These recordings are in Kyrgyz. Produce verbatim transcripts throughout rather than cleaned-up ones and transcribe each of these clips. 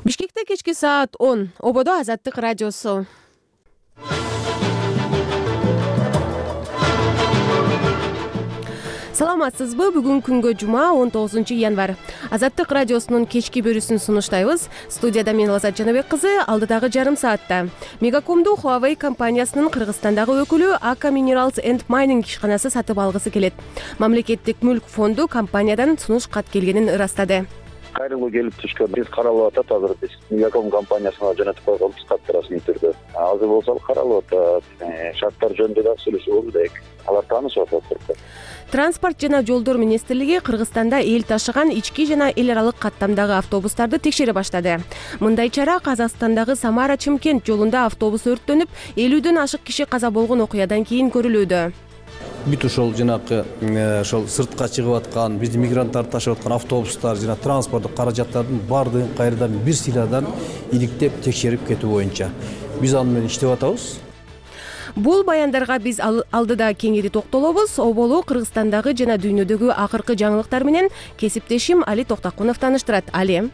Бишкекте кечки саат он. Ободо Азаттык радиосу. Саламатсызбы? Бүгүн күнгө жума он тогузунчу январь. Азаттык радиосунун кечки бөлүүсүн сунуштайбыз. Студияда мен Лазат Жанабек кызы. Алдыдагы жарым саатта Мегакомду Huawei компаниясынын Кыргызстандагы өкүлү Aka Minerals and Mining ишканасы сатып алгысы келет. Мамлекеттик мүлк фонду компаниядан сунуш кат келгенин ырастады. Кайрылуу келип түшкөн. Биз каралып атат азыр биз Мегаком компаниясына жөнөтүп койгонбуз катты расмий түрдө. Азыр болсо каралып атат. Шарттар жөнүндө да сүйлөшүп элек. Алар таанышып атат. Транспорт жана жолдор министрлиги Кыргызстанда эл ташыган ички жана эл аралык каттамдагы автобустарды текшере баштады. Мындай чара Казакстандагы Самара-Чымкент жолунда автобус өрттөнүп, элүүдөн ашык киши каза болгон окуядан кийин көрүлүүдө. Бүт ошол жанакы ошол сыртка чыгып аткан, биздин мигранттарды ташып аткан автобустар жана транспорттук каражаттардын баардыгын кайрадан бир сыйрадан иликтеп текшерип кетүү боюнча биз аны менен иштеп атабыз. Бул баяндарга биз алдыда кеңири токтолобуз. Оболу Кыргызстандагы жана дүйнөдөгү акыркы жаңылыктар менен кесиптешим Али Токтакунов тааныштырат. Али.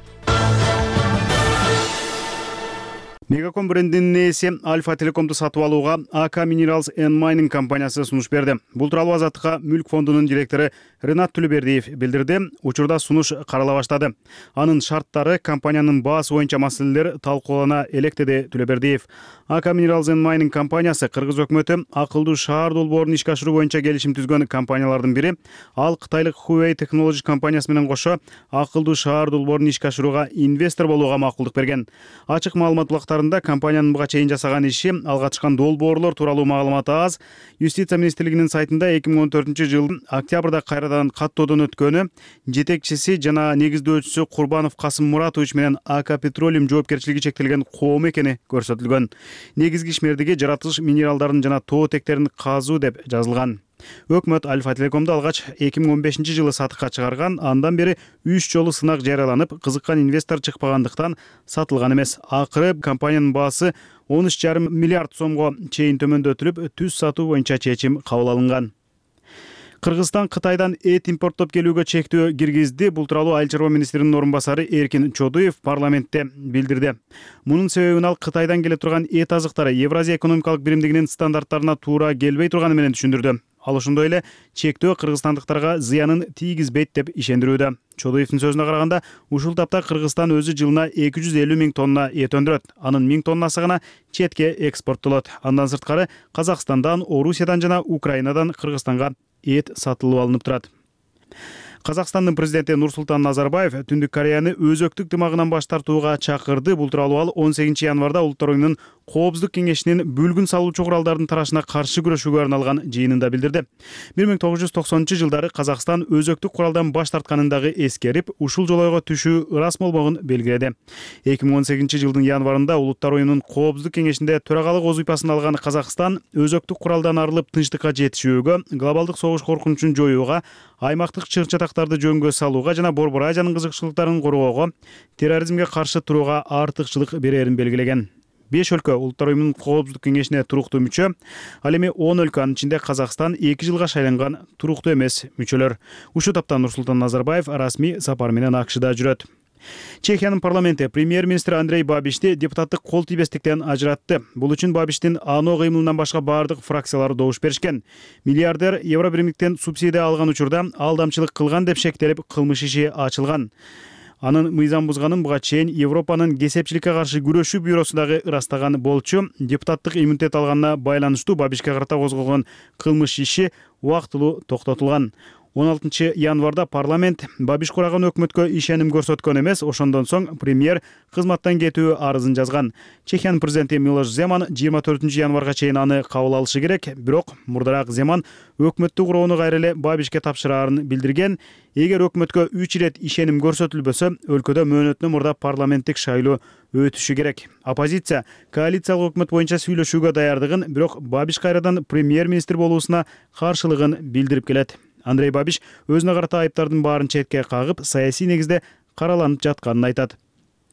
Мегаком брендинин ээси Альфа Телекомду сатып алууга Aka Minerals and Mining компаниясы сунуш берди. Бул тууралуу Азаттыкка мүлк фондунун директору Ренат Түлөбердиев билдирди. Учурда сунуш карала баштады. Анын шарттары, компаниянын баасы боюнча маселелер талкуулана элек, деди Түлөбердиев. Aka Minerals and Mining компаниясы Кыргыз өкмөтү акылдуу шаар долбоорун ишке ашыруу боюнча келишим түзгөн компаниялардын бири. Ал кытайлык Huawei Technology компаниясы менен кошо акылдуу шаар долбоорун ишке ашырууга инвестор болууга макулдук берген. Ачык маалымат булактарында компаниянын буга чейин жасаган иши, алга чыккан долбоорлор тууралуу маалымат аз. Юстиция министрлигинин сайтында эки миң он төртүнчү жылдын октябрда кайрадан каттоодон өткөнү, жетекчиси жана негиздөөчүсү Курбанов Касым Муратович менен Aka Petroleum жоопкерчилиги чектелген коом экени көрсөтүлгөн. Негизги ишмердиги жаратылыш минералдарын жана тоо тектерин казуу деп жазылган. Өкмөт Альфа Телекомду алгач эки миң он бешинчи жылы сатыкка чыгарган, андан бери үч жолу сынак жарыяланып, кызыккан инвестор чыкпагандыктан сатылган эмес. Акыры компаниянын баасы он үч жарым миллиард сомго чейин төмөндөтүлүп, түз сатуу боюнча чечим кабыл алынган. Кыргызстан Кытайдан эт импорттоп келүүгө чектөө киргизди. Бул тууралуу Айыл чарба министринин орун басары Эркин Чодуев парламентте билдирди. Мунун себебин ал Кытайдан келе турган эт азыктары Евразия экономикалык биримдигинин стандарттарына туура келбей турганы менен түшүндүрдү. Ал ошондой эле чектөө кыргызстандыктарга зыянын тийгизбейт деп ишендирүүдө. Чодуевдин сөзүнө караганда, ушул тапта Кыргызстан өзү жылына эки жүз элүү миң тонна эт өндүрөт. Анын миң тоннасы гана четке экспорттолот. Андан сырткары Казакстандан, Орусиядан жана Украинадан Кыргызстанга эт сатылып алынып турат. Казакстандын президенти Нурсултан Назарбаев Түндүк Кореяны өзөктүк тымагынан баш тартууга чакырды. Бул тууралуу ал он сегизинчи январда Улуттар оюнунун Коопсуздук кеңешинин бүлгүн салуучу куралдардын тарашына каршы күрөшүүгө арналган жыйынында билдирди. бир миң тогуз жүз токсонунчу жылдары Казакстан өзөктүк куралдан баш тартканын дагы эскерип, ушул жолойго түшүү ырас болбогун белгиледи. эки миң он сегизинчи жылдын январында Улуттар оюнунун Коопсуздук кеңешинде төрагалык озуйпасын алган Казакстан өзөктүк куралдан арылып тынчтыкка жетишүүгө, глобалдык согуш коркунучун жоюуга, аймактык чыр-чатактарды жөнгө салууга жана Борбор Азиянын кызыкчылыктарын коргоого, терроризмге каршы турууга артыкчылык берерин белгилеген. беш өлкө Улуттар оюнунун Коопсуздук кеңешине туруктуу мүчө, ал эми он өлкө, анын ичинде Казакстан эки жылга шайланган туруктуу эмес мүчөлөр. Ушул тапта Нурсултан Назарбаев расмий сапар менен АКШда жүрөт. Чехиянын парламенти премьер-министр Андрей Бабишти депутаттык кол тийбестиктен ажыратты. Бул үчүн Бабиштин ано кыймылынан башка бардык фракциялары добуш беришкен. Миллиардер евро биримдиктен субсидия алган учурда алдамчылык кылган деп шектелип, кылмыш иши ачылган. Анын мыйзам бузганын буга чейин Европанын кесепчиликке каршы күрөшүү бюросу дагы ырастаган болчу. Депутаттык иммунитет алганына байланыштуу Бабишке карата козголгон кылмыш иши убактылуу токтотулган. он алтынчы январда парламент Бабиш кураган өкмөткө ишеним көрсөткөн эмес, ошондон соң премьер кызматтан кетүү арызын жазган. Чехиянын президенти Милош Земан жыйырма төртүнчү январга чейин аны кабыл алышы керек, бирок мурдараак Земан өкмөттү куроону кайра эле Бабишке тапшыраарын билдирген. Эгер өкмөткө үч ирет ишеним көрсөтүлбөсө, өлкөдө мөөнөтүнөн мурда парламенттик шайлоо өтүшү керек. Оппозиция коалициялык өкмөт боюнча сүйлөшүүгө даярдыгын, бирок Бабиш кайрадан премьер-министр болуусуна каршылыгын билдирип келет. Андрей Бабиш өзүнө карата айыптардын баарын четке кагып, саясий негизде караланып жатканын айтат.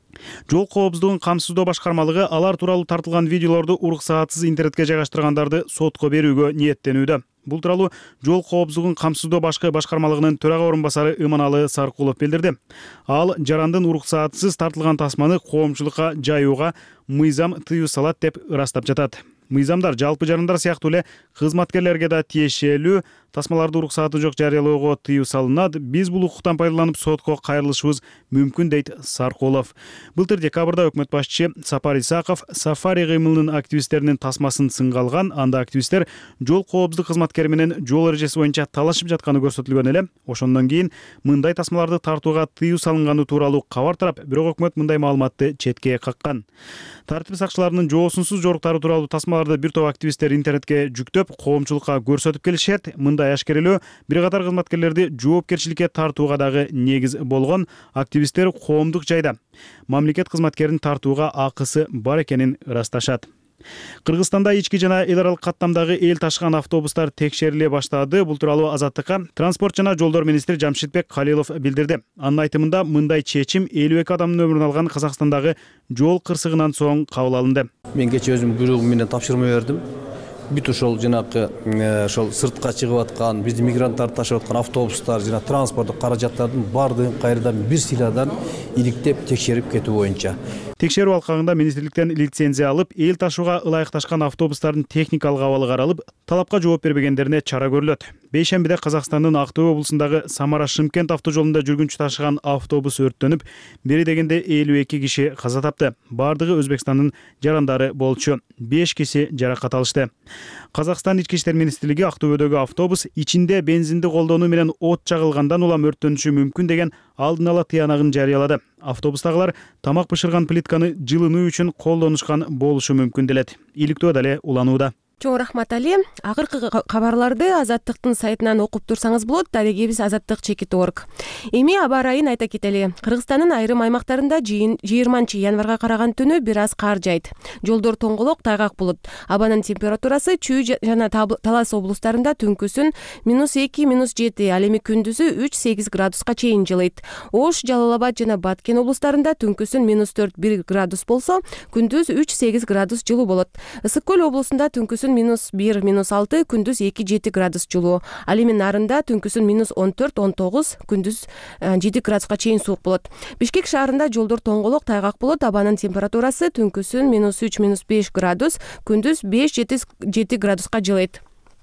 Жол коопсуздугун камсыздоо башкармалыгы алар тууралуу тартылган видеолорду уруксаатсыз интернетке жайгаштыргандарды сотко берүүгө ниеттенүүдө. Бул тууралуу жол коопсуздугун камсыздоо башкы башкармалыгынын төрага орун басары Иманалы Саркулов билдирди. Ал жарандын уруксаатсыз тартылган тасманы коомчулукка жайууга мыйзам тыюу салат деп ырастап жатат. Мыйзамдар жалпы жарандар сыяктуу эле кызматкерлерге да тиешелүү, тасмаларды уруксааты жок жарыялоого тыюу салынат. Биз бул укуктан пайдаланып сотко кайрылышыбыз мүмкүн дейт Саркулов. Былтыр декабрда өкмөт башчы Сапар Исаков сафари кыймылынын активисттеринин тасмасын сынга алган. Анда активисттер жол коопсуздук кызматкери менен жол эрежеси боюнча талашып жатканы көрсөтүлгөн эле. Ошондон кийин мындай тасмаларды тартууга тыюу салынганы тууралуу кабар тарап, бирок өкмөт мындай маалыматты четке каккан. Тартип сакчыларынын жоосунсуз жоруктары тууралуу тасмаларды бир топ активисттер интернетке жүктөп, коомчулукка көрсөтүп келишет. Мындай ашкерелөө бир катар кызматкерлерди жоопкерчиликке тартууга дагы негиз болгон. Активисттер коомдук жайда мамлекет кызматкерин тартууга акысы бар экенин ырасташат. Кыргызстанда ички жана эл аралык каттамдагы эл ташыган автобустар текшериле баштады. Бул тууралуу Азаттыкка транспорт жана жолдор министри Жамшитбек Калилов билдирди. Анын айтымында мындай чечим элүү эки адамдын өмүрүн алган Казакстандагы жол кырсыгынан соң кабыл алынды. Мен кече өзүм бирөөгүм менен тапшырма бердим. Бүт ошол жанакы ошол сыртка чыгып аткан, биздин мигранттарды ташып аткан автобустар жана транспорттук каражаттардын баардыгын кайрадан бир сыйладан иликтеп текшерип кетүү боюнча. Текшерүү алкагында министрликтен лицензия алып, эл ташууга ылайыкташкан автобустардын техникалык абалы каралып, талапка жооп бербегендерине чара көрүлөт. Бейшембиде Казакстандын Ак Төө облусундагы Самара-Шымкент автожолунда жүргүнчү ташыган автобус өрттөнүп, бери дегенде элүү эки киши каза тапты. Бардыгы Өзбекстандын жарандары болчу. беш киши жаракат алышты. Казакстан Ички иштер министрлиги Ак Төөдөгү автобус ичинде бензинди колдонуу менен от чагылгандан улам өрттөнүшү мүмкүн деген алдын ала тыянагын жарыялады. Автобустагылар тамак бышырган плитканы жылынуу үчүн колдонушкан болушу мүмкүн делет. Иликтөө дале уланууда. Чоң рахмат Али. Акыркы кабарларды Азаттыктын сайтынан окуп турсаңыз болот. Дарегибиз азаттык чекит точка орг. Эми аба ырайын айта кетели. Кыргызстандын айрым аймактарында жыйырманчы январга караган түнү бир аз кар жайт. Жолдор тоңголок, тайгак болот. Абанын температурасы Чүй жана Талас облустарында түнкүсүн минус эки, минус жети, ал эми күндүзү үч сегиз градуска чейин жылыйт. Ош, Жалал Абад жана Баткен облустарында түнкүсүн минус төрт бир градус болсо, күндүз үч сегиз градус жылуу болот. Ысык көл облусунда түнкүсүн минус бир, минус алты, күндүз эки жети градус жылуу. Ал эми Нарында түнкүсүн минус он төрт, он тогуз, күндүз жети градуска чейин суук болот. Бишкек шаарында жолдор тоңголок, тайгак болот. Абанын температурасы түнкүсүн минус үч, минус беш градус, күндүз беш жети градуска жылыйт.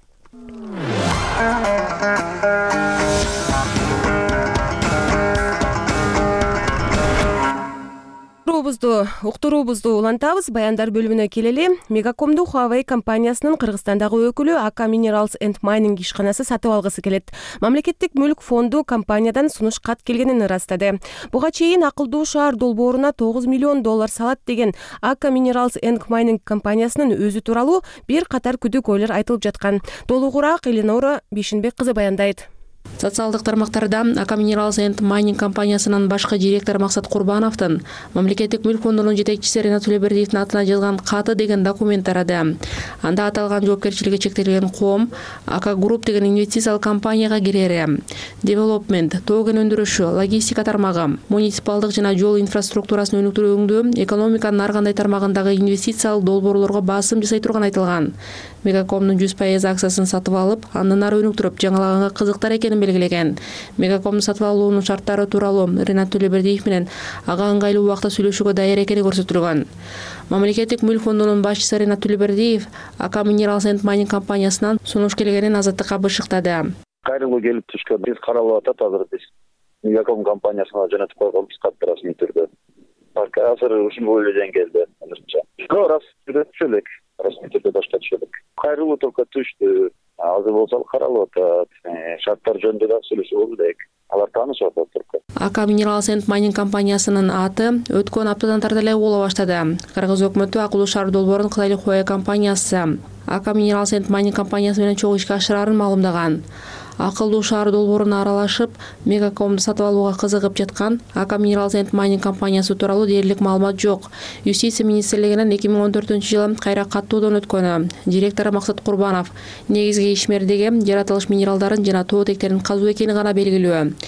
Уктуруубузду улантабыз. Баяндар бөлүмүнө келели. Мегакомду Huawei компаниясынын Кыргызстандагы өкүлү Aka Minerals and Mining ишканасы сатып алгысы келет. Мамлекеттик мүлк фонду компаниядан сунуш кат келгенин ырастады. Буга чейин акылдуу шаар долбооруна тогуз миллион доллар салат деген Aka Minerals and Mining компаниясынын өзү тууралуу бир катар күдүк ойлор айтылып жаткан. Толугураак Эленора Бишинбек кызы баяндайт. Социалдык тармактарда Aka Minerals and Mining компаниясынын башкы директору Максат Курбановдун мамлекеттик мүлк фондунун жетекчиси Ринат Төлөбердиевдин атына жазган каты деген документ тарады. Анда аталган жоопкерчилиги чектелген коом Aka Group деген инвестициялык компанияга кирери, development, тоген өндүрүшү, логистика тармагы, муниципалдык жана жол инфраструктурасын өнүктүрүүгө, экономиканын ар кандай тармагындагы инвестициялык долбоорлорго басым жасай турган айтылган. Мегакомдун жүз пайыз акциясын сатып алып, андан ары өнүктүрүп, жаңылаганга кызыктар экенин белгилеген. Мегакомдун сатып алуунун шарттары тууралуу Ринат Төлөбердиев менен ага ыңгайлуу убакта сүйлөшүүгө даяр экени көрсөтүлгөн. Мамлекеттик мүлк фондунун башчысы Ринат Төлөбердиев Aka Minerals and Mining компаниясынан сунуш келгенин Азаттыкка бышыктады. Кайрылуу келип түшкөн. Биз каралып атат азыр биз. Мегаком компаниясына жөнөтүп койгонбуз катты расмий түрдө. Азыр ушул бойлуу келди. Азырча. Раз түшөлүк. Расмий түрдө башка түшөлүк. Кайрылуу только түштү. Азыр болсо каралып атат. Шарттар жөнүндө да сүйлөшүп болдук. Алар таанышып атат турку. Aka Minerals and Mining компаниясынын аты өткөн аптадан тарта эле боло баштады. Кыргыз өкмөтү акылуу шаар долбоорун Кытайлык Huawei компаниясы Aka Minerals and Mining компаниясы менен чогуу ишке ашырарын маалымдаган. Акылдуу шаар долбооруна аралашып, Мегакомду сатып алууга кызыгып жаткан Aka Minerals and Mining компаниясы тууралуу дээрлик маалымат жок. Юстиция министрлигинин эки миң он төртүнчү жылы кайра каттоодон өткөнү. Директору Максат Курбанов негизги ишмердиги жаратылыш минералдарын жана тоотектерин казуу экени гана белгилүү.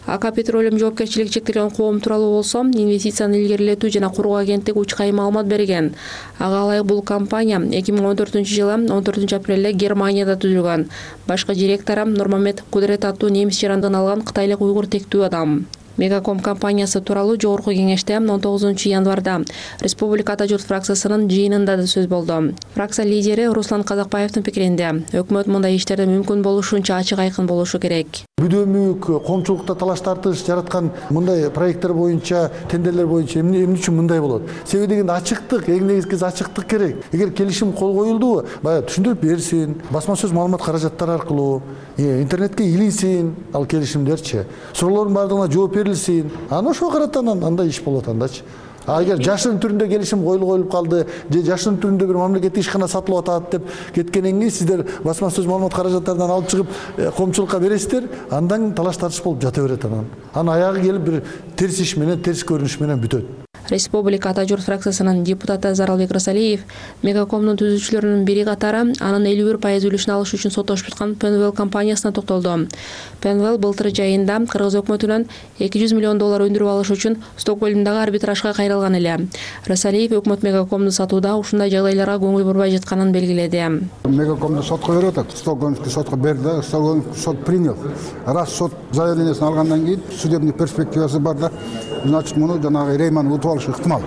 АК Петролиум жоопкерчилиги чектелген коом тууралуу болсо, инвестицияны илгерилетүү жана куруу агенттиги үч кайым маалымат берген. Ага ылайык бул компания эки миң он төртүнчү жылы он төртүнчү апрелде Германияда түзүлгөн. Башкы директору Нурмамет Кудрет аттуу немис жарандыгын алган кытайлык уйгур тектүү адам. Мегаком компаниясы тууралуу жогорку кеңеште он тогузунчу январда Республика Ата журт фракциясынын жыйынында да сөз болду. Фракция лидери Руслан Казакбаевдин пикиринде, өкмөт мындай иштерде мүмкүн болушунча ачык айкын болушу керек. Бүдөмүк, коомчулукта талаш тартыш жараткан мындай проекттер боюнча, тендерлер боюнча эмне эмне үчүн мындай болот? Себеби деген ачыктык, эң негизгиси ачыктык керек. Эгер келишим кол коюлду, баягы түшүндүрүп берсин, басма сөз маалымат каражаттары аркылуу, интернетке илинсин ал келишимдерчи. Суроолордун баардыгына жооп берилсин. Аны ошого карата андай иш болот андачы. А эгер жашын түрүндө келишим коюлуп коюлуп калды, же жашын түрүндө бир мамлекеттик ишкана сатылып атат деп кеткенден кийин сиздер басма сөз маалымат каражаттарынан алып чыгып коомчулукка бересиздер, андан талаш тартыш болуп жата берет анан. Анын аягы келип бир терс иш менен, терс көрүнүш менен бүтөт. Республика Ата журт фракциясынын депутаты Заралбек Рысалиев Мегакомдун түзүүчүлөрүнүн бири катары анын элүү бир пайыз үлүшүн алыш үчүн соттошуп жаткан Penwell компаниясына токтолду. Penwell былтыр жайында Кыргыз өкмөтүнөн эки жүз миллион доллар өндүрүп алыш үчүн Стокгольмдагы арбитражга кайрылган эле. Рысалиев өкмөт Мегакомду сатууда ушундай жагдайларга көңүл бурбай жатканын белгиледи. Мегакомду сотко берип атат. Стокгольмский сотко берди, Стокгольмский сот принял. Раз сот заявлениесин алгандан кийин судебный перспективасы бар да, значит, муну жанагы Рейман утуп алышы ыктымал.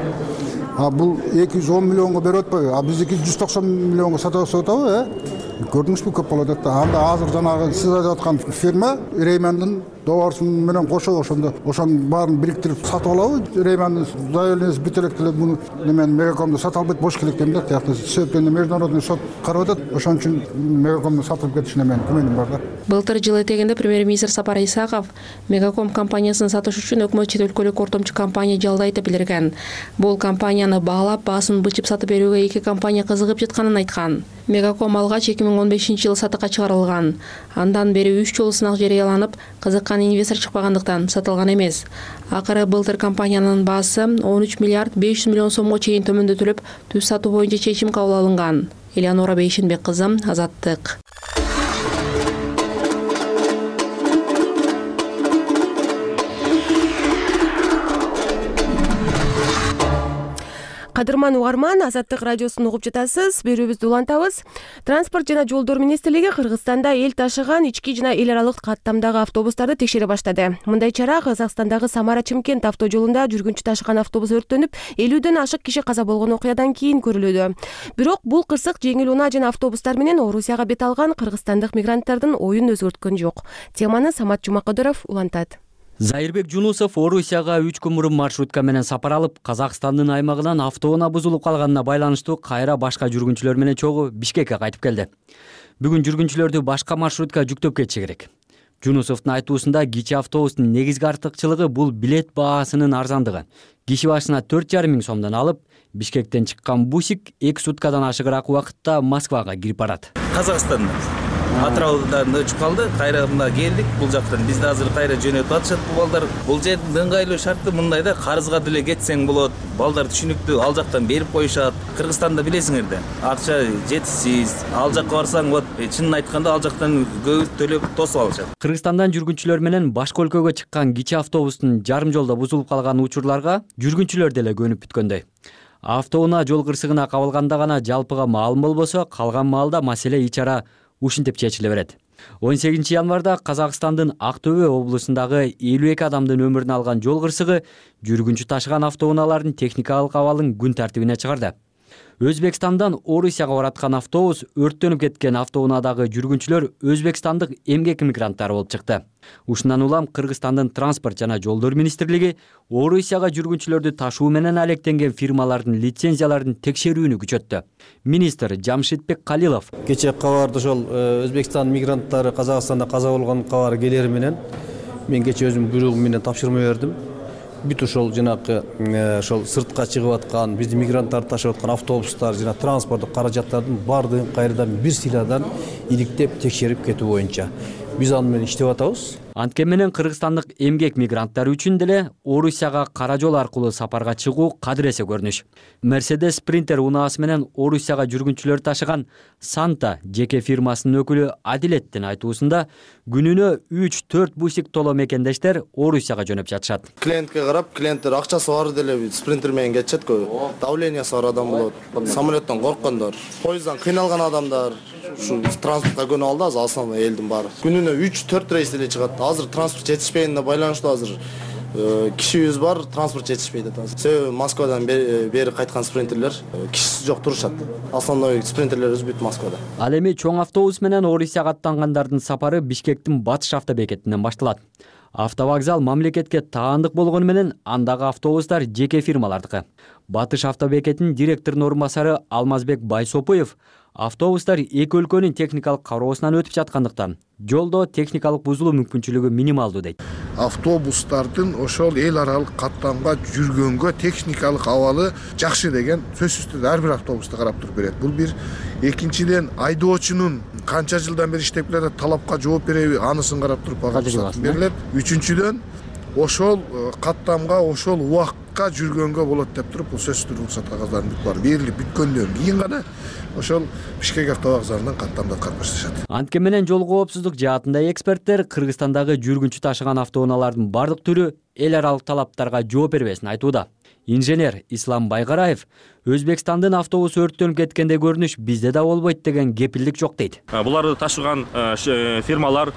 А бул эки жүз он миллионго берип атпайбы? А биздики жүз токсон миллионго сатып атабы, э? Көрдүңүзбү, көп болот да. Анда азыр жанагы сиз айтып аткан фирма Реймандын договорусун менен кошо ошондо ошонун баарын бириктирип сатып алабы? Реймандын заявлениясы бүт элек деле муну немен Мегакомду сатып албайт, бош келек деп да. Тияктан себептен международный сот карап атат. Ошон үчүн Мегакомду сатып кетишине менин күмөнүм бар да. Былтыр жылы этегинде премьер-министр Сапар Исаков Мегаком компаниясын сатыш үчүн өкмөт чет өлкөлүк ортомчу компания жалдайт деп билдирген. Бул компанияны баалап, баасын бычып сатып берүүгө эки компания кызыгып жатканын айткан. Мегаком алгач эки миң он бешинчи жылы сатыкка чыгарылган. Андан бери үч жолу сынак жарыяланып, кызыккан инвестор чыкпагандыктан сатылган эмес. Акыры былтыр компаниянын баасы он үч миллиард беш жүз миллион сомго чейин төмөндөтүлүп, түз сатуу боюнча чечим кабыл алынган. Элеонора Бейшинбек кызы, Азаттык. Кадырман угарман, Азаттык радиосун угуп жатасыз. Берүүбүздү улантабыз. Транспорт жана жолдор министрлиги Кыргызстанда эл ташыган ички жана эл аралык каттамдагы автобустарды текшере баштады. Мындай чара Казакстандагы Самара-Чымкент автожолунда жүргүнчү ташыган автобус өрттөнүп, элүүдөн ашык киши каза болгон окуядан кийин көрүлүүдө. Бирок бул кырсык жеңил унаа жана автобустар менен Орусияга бет алган кыргызстандык мигранттардын оюн өзгөрткөн жок. Теманы Самат Жумакадыров улантат. Зайырбек Жунусов Орусияга үч күн мурун маршрутка менен сапар алып, Казакстандын аймагынан автоунаа бузулуп калганына байланыштуу кайра башка жүргүнчүлөр менен чогуу Бишкекке кайтып келди. Бүгүн жүргүнчүлөрдү башка маршрутка жүктөп кетиши керек. Жунусовдун айтуусунда кичи автобустун негизги артыкчылыгы бул билет баасынын арзандыгы. Киши башына төрт жарым миң сомдон алып, Бишкектен чыккан бусик эки суткадан ашыгыраак убакытта Москвага кирип барат. Казакстан Атыраудан өчүп калды, кайра мына келдик. Бул жактан бизди азыр кайра жөнөтүп атышат бул балдар. Бул жердин ыңгайлуу шарты мындай да, карызга деле кетсең болот. Балдар түшүнүктүү, ал жактан берип коюшат. Кыргызстанда билесиңер да, акча жетишсиз. Ал жакка барсаң, вот чынын айтканда ал жактан көп төлөп тосуп алышат. Кыргызстандан жүргүнчүлөр менен башка өлкөгө чыккан кичи автобустун жарым жолдо бузулуп калган учурларга жүргүнчүлөр деле көнүп бүткөндөй. Автоунаа жол кырсыгына кабылганда гана жалпыга маалым болбосо, калган маалда маселе ичара ушинтип чечиле берет. он сегизинчи январда Казакстандын Ак Төбө облусундагы элүү эки адамдын өмүрүн алган жол кырсыгы жүргүнчү ташыган автоунаалардын техникалык абалын күн тартибине чыгарды. Өзбекстандан Орусияга бараткан автобус өрттөнүп кеткен автоунаадагы жүргүнчүлөр өзбекстандык эмгек мигранттары болуп чыкты. Ушундан улам Кыргызстандын транспорт жана жолдор министрлиги Орусияга жүргүнчүлөрдү ташуу менен алектенген фирмалардын лицензияларын текшерүүнү күчөттү. Министр Жамшитбек Калилов кечээ кабарды ошол Өзбекстан мигранттары Казакстанда каза болгон кабар келери менен мен кечээ өзүм буйругум менен тапшырма бердим. Бүт ошол жанагы ошол сыртка чыгып аткан, биздин мигранттарды ташып аткан автобустар жана транспорттук каражаттардын баардыгын кайрадан бир сыйладан иликтеп текшерип кетүү боюнча биз аны менен иштеп атабыз. Анткен менен кыргызстандык эмгек мигранттары үчүн деле Орусияга кара жол аркылуу сапарга чыгуу кадыресе көрүнүш. Mercedes Sprinter унаасы менен Орусияга жүргүнчүлөр ташыган Санта жеке фирмасынын өкүлү Адилеттин айтуусунда күнүнө үч төрт бусик толо мекендештер Орусияга жөнөп жатышат. Клиентке карап, клиенттер акчасы бар деле спринтер менен кетишет го. Давлениясы бар адам болот. Самолеттон корккондор, поезддан кыйналган адамдар, ушу транспортко көнүп алды азыр основной элдин баары. Күнүнө үч төрт рейс деле чыгат. Азыр транспорт жетишпегенине байланыштуу азыр кишибиз бар, транспорт жетишпейт атабыз. Себеби Москвадан бери кайткан спринтерлер кишиси жок турушат. Основной спринтерлерибиз бүт Москвада. Ал эми чоң автобус менен Орусияга аттангандардын сапары Бишкектин батыш автобекетинен башталат. Автовокзал мамлекетке таандык болгону менен андагы автобустар жеке фирмалардыкы. Батыш автобекетинин директорунун орун басары Алмазбек Байсопуев автобустар эки өлкөнүн техникалык кароосунан өтүп жаткандыктан жолдо техникалык бузулуу мүмкүнчүлүгү минималдуу дейт. Автобустардын ошол эл аралык каттамга жүргөнгө техникалык абалы жакшы деген сөзсүз түрдө ар бир автобусту карап туруп берет. Бул бир. Экинчиден, айдоочунун канча жылдан бери иштеп келе талапка жооп береби, анысын карап туруп ага берилет. Үчүнчүдөн, ошол каттамга, ошол убакытка жүргөнгө болот деп туруп, бул сөзсүз түрдө уруксат кагаздарын бүт бар берилип бүткөндөн кийин гана ошол Бишкек автовокзалынан каттамда катып башташат. Анткен менен жол коопсуздук жаатында эксперттер Кыргызстандагы жүргүнчү ташыган автоунаалардын бардык түрү эл аралык талаптарга жооп бербесин айтууда. Инженер Ислам Байгараев Өзбекстандын автобусу өрттөнүп кеткенде көрүнүш бизде да болбойт деген кепилдик жок дейт. Буларды ташыган фирмалар,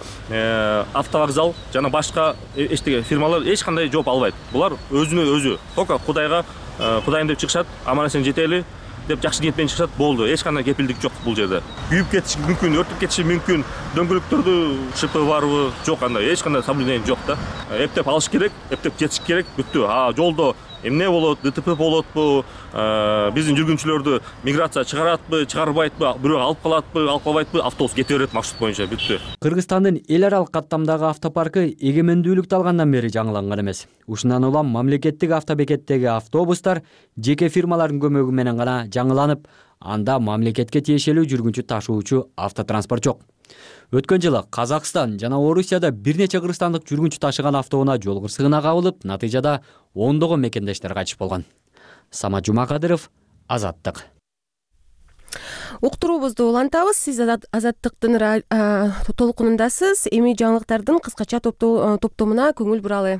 автовокзал жана башка эчтеге фирмалар эч кандай жооп албайт. Булар өзүнө өзү только Кудайга Кудайым деп чыгышат, аман-эсен жетели деп жакшы ниетмен чыгышат, болду. Эч кандай кепилдик жок бул жерде. Күйүп кетиши мүмкүн, өртүп кетиши мүмкүн. Дөңгөлөктөрдү шипы барбы? Жок, андай эч кандай соблюдение жок да. Эптеп алыш керек, эптеп жетиш керек, бүттү. А жолдо эмне болот, ДТП болотпу, биздин жүргүнчүлөрдү миграция чыгаратпы, чыгарбайтпы, бирөө алып калатпы, алып калбайтпы, автобус кете берет маршрут боюнча, бүттү. Кыргызстандын эл аралык каттамдагы автопаркы эгемендүүлүктү алгандан бери жаңыланган эмес. Ушундан улам мамлекеттик автобекеттеги автобустар жеке фирмалардын көмөгү менен гана жаңыланып, анда мамлекетке тиешелүү жүргүнчү ташуучу автотранспорт жок. Өткөн жылы Казакстан жана Орусияда бир нече кыргызстандык жүргүнчү ташыган автоунаа жол кырсыгына кабылып, натыйжада ондогон мекендештер кайтыш болгон. Самат Жумакадыров, Азаттык. Уктуруубузду улантабыз. Сиз Азаттыктын толкунундасыз. Эми жаңылыктардын кыскача топтомуна көңүл буралы.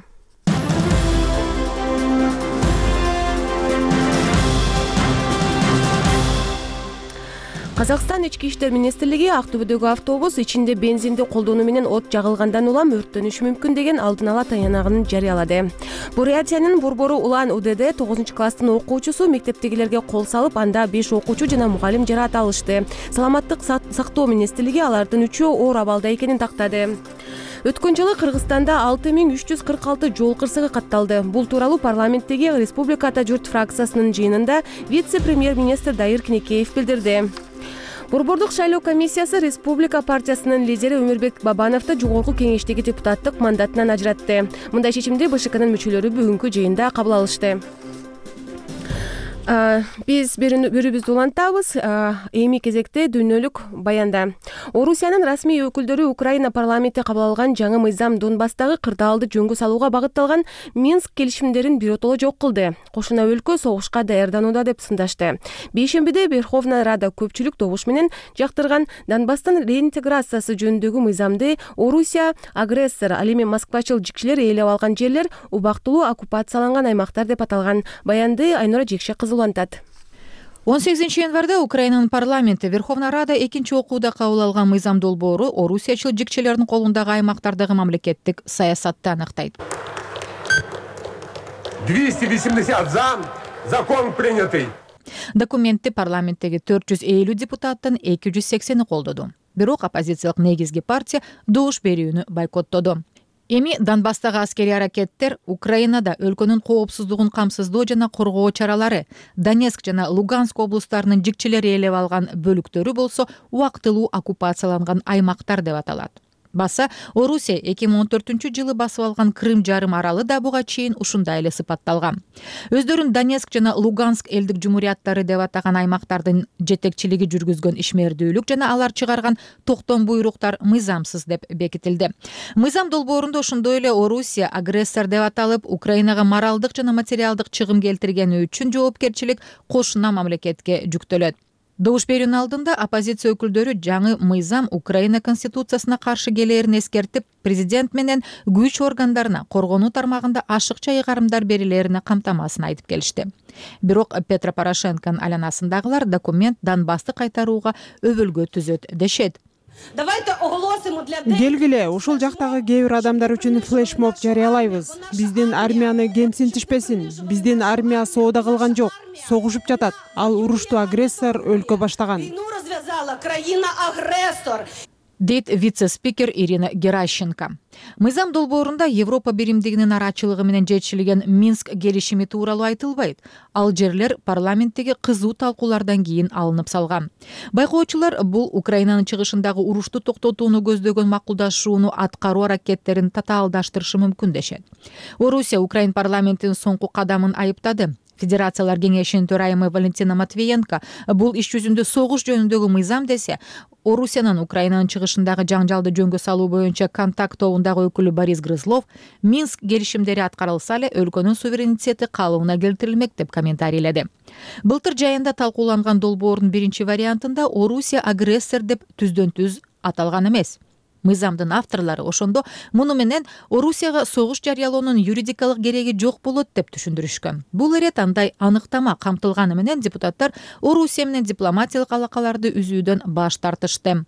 Казакстан ички иштер министрлиги Актөбөдөгү автобус ичинде бензинди колдонуу менен от жагылгандан улам өрттөнүшү мүмкүн деген алдын ала таянагын жарыялады. Бурятиянын Борбору Улан УДД тогузунчу класстын окуучусу мектептегилерге кол салып, анда беш окуучу жана мугалим жараат алышты. Саламаттык сактоо министрлиги алардын үчөө оор абалда экенин тактады. Өткөн жылы Кыргызстанда алты миң үч жүз кырк алты жол кырсыгы катталды. Бул тууралуу парламенттеги Республика Ата журт фракциясынын жыйынында вице-премьер-министр Дайыр Кинекеев билдирди. Борбордук шайлоо комиссиясы Республика партиясынын лидери Өмүрбек Бабановду жогорку кеңештеги депутаттык мандатынан ажыратты. Мындай чечимди БШКнын мүчөлөрү бүгүнкү жыйында кабыл алышты. Биз берүүбүздү улантабыз. Эми кезекте дүйнөлүк баянда. Орусиянын расмий өкүлдөрү Украина парламенти кабыл алган жаңы мыйзам Донбасстагы кырдаалды жөнгө салууга багытталган Минск келишимдерин биротоло жок кылды. Кошуна өлкө согушка даярданууда деп сындашты. Бейшембиде Верховная Рада көпчүлүк добуш менен жактырган Донбасстын реинтеграциясы жөнүндөгү мыйзамды Орусия агрессор, ал эми москвачыл жикчилер ээлеп алган жерлер убактылуу оккупацияланган аймактар деп аталган. Баянды Айнура Жекшекызы улантат. он сегизинчи январда Украинанын парламенти Верховная Рада экинчи окууда кабыл алган мыйзам долбоору Орусиячыл жикчилердин колундагы аймактардагы мамлекеттик саясатты аныктайт. двести восемьдесят за, закон принятый. Документти парламенттеги төрт жүз элүү депутаттын эки жүз сексени колдоду. Бирок оппозициялык негизги партия добуш берүүнү бойкоттоду. Эми Донбасстагы аскерий аракеттер Украинада өлкөнүн коопсуздугун камсыздоо жана коргоо чаралары, Донецк жана Луганск облустарынын жикчилери ээлеп алган бөлүктөрү болсо убактылуу оккупацияланган аймактар деп аталат. баса Орусия эки миң он төртүнчү жылы басып алган Крым жарым аралы да буга чейин ушундай эле сыпатталган. Өздөрүн Донецк жана Луганск элдик жумурияттары деп атаган аймактардын жетекчилиги жүргүзгөн ишмердүүлүк жана алар чыгарган токтом буйруктар мыйзамсыз деп бекитилди. Мыйзам долбоорунда ошондой эле Орусия агрессор деп аталып, Украинага моралдык жана материалдык чыгым келтиргени үчүн жоопкерчилик кошуна мамлекетке жүктөлөт. Добуш берүүнүн алдында оппозиция өкүлдөрү жаңы мыйзам Украина конституциясына каршы келээрин эскертип, президент менен күч органдарына коргонуу тармагында ашыкча ыйгарымдар берилерине камтамасын айтып келишти. Бирок Петро Порошенконун айланасындагылар документ Донбассты кайтарууга өбөлгө түзөт дешет. Келгиле, ушул жактагы кээ бир адамдар үчүн флешмоб жарыялайбыз. Биздин армияны кемсинтишпесин. Биздин армия соода кылган жок, согушуп жатат. Ал урушту агрессор өлкө баштаган. Дейт вице-спикер Ирина Геращенко. Мыйзам долбоорунда Европа биримдигинин арачылыгы менен жетишилген Минск келишими тууралуу айтылбайт. Ал жерлер парламенттеги кызуу талкуулардан кийин алынып салган. Байкоочулар бул Украинанын чыгышындагы урушту токтотууну көздөгөн макулдашууну аткаруу аракеттерин татаалдаштырышы мүмкүн дешет. Орусия Украин парламентинин соңку кадамын айыптады. Федерациялар кеңешинин төрайымы Валентина Матвиенко бул иш жүзүндө согуш жөнүндөгү мыйзам десе, Орусиянын Украинанын чыгышындагы жаңжалды жөнгө салуу боюнча контакт тобундагы өкүлү Борис Грызлов Минск келишимдери аткарылса эле өлкөнүн суверенитети калыбына келтирилмек деп комментарийледи. Былтыр жайында талкууланган долбоордун биринчи вариантында Орусия агрессор деп түздөн-түз аталган эмес. Мыйзамдын авторлору ошондо муну менен Орусияга согуш жарыялоонун юридикалык кереги жок болот деп түшүндүрүшкөн. Бул ирет андай аныктама камтылганы менен депутаттар Орусия менен дипломатиялык алакаларды үзүүдөн баш тартышты.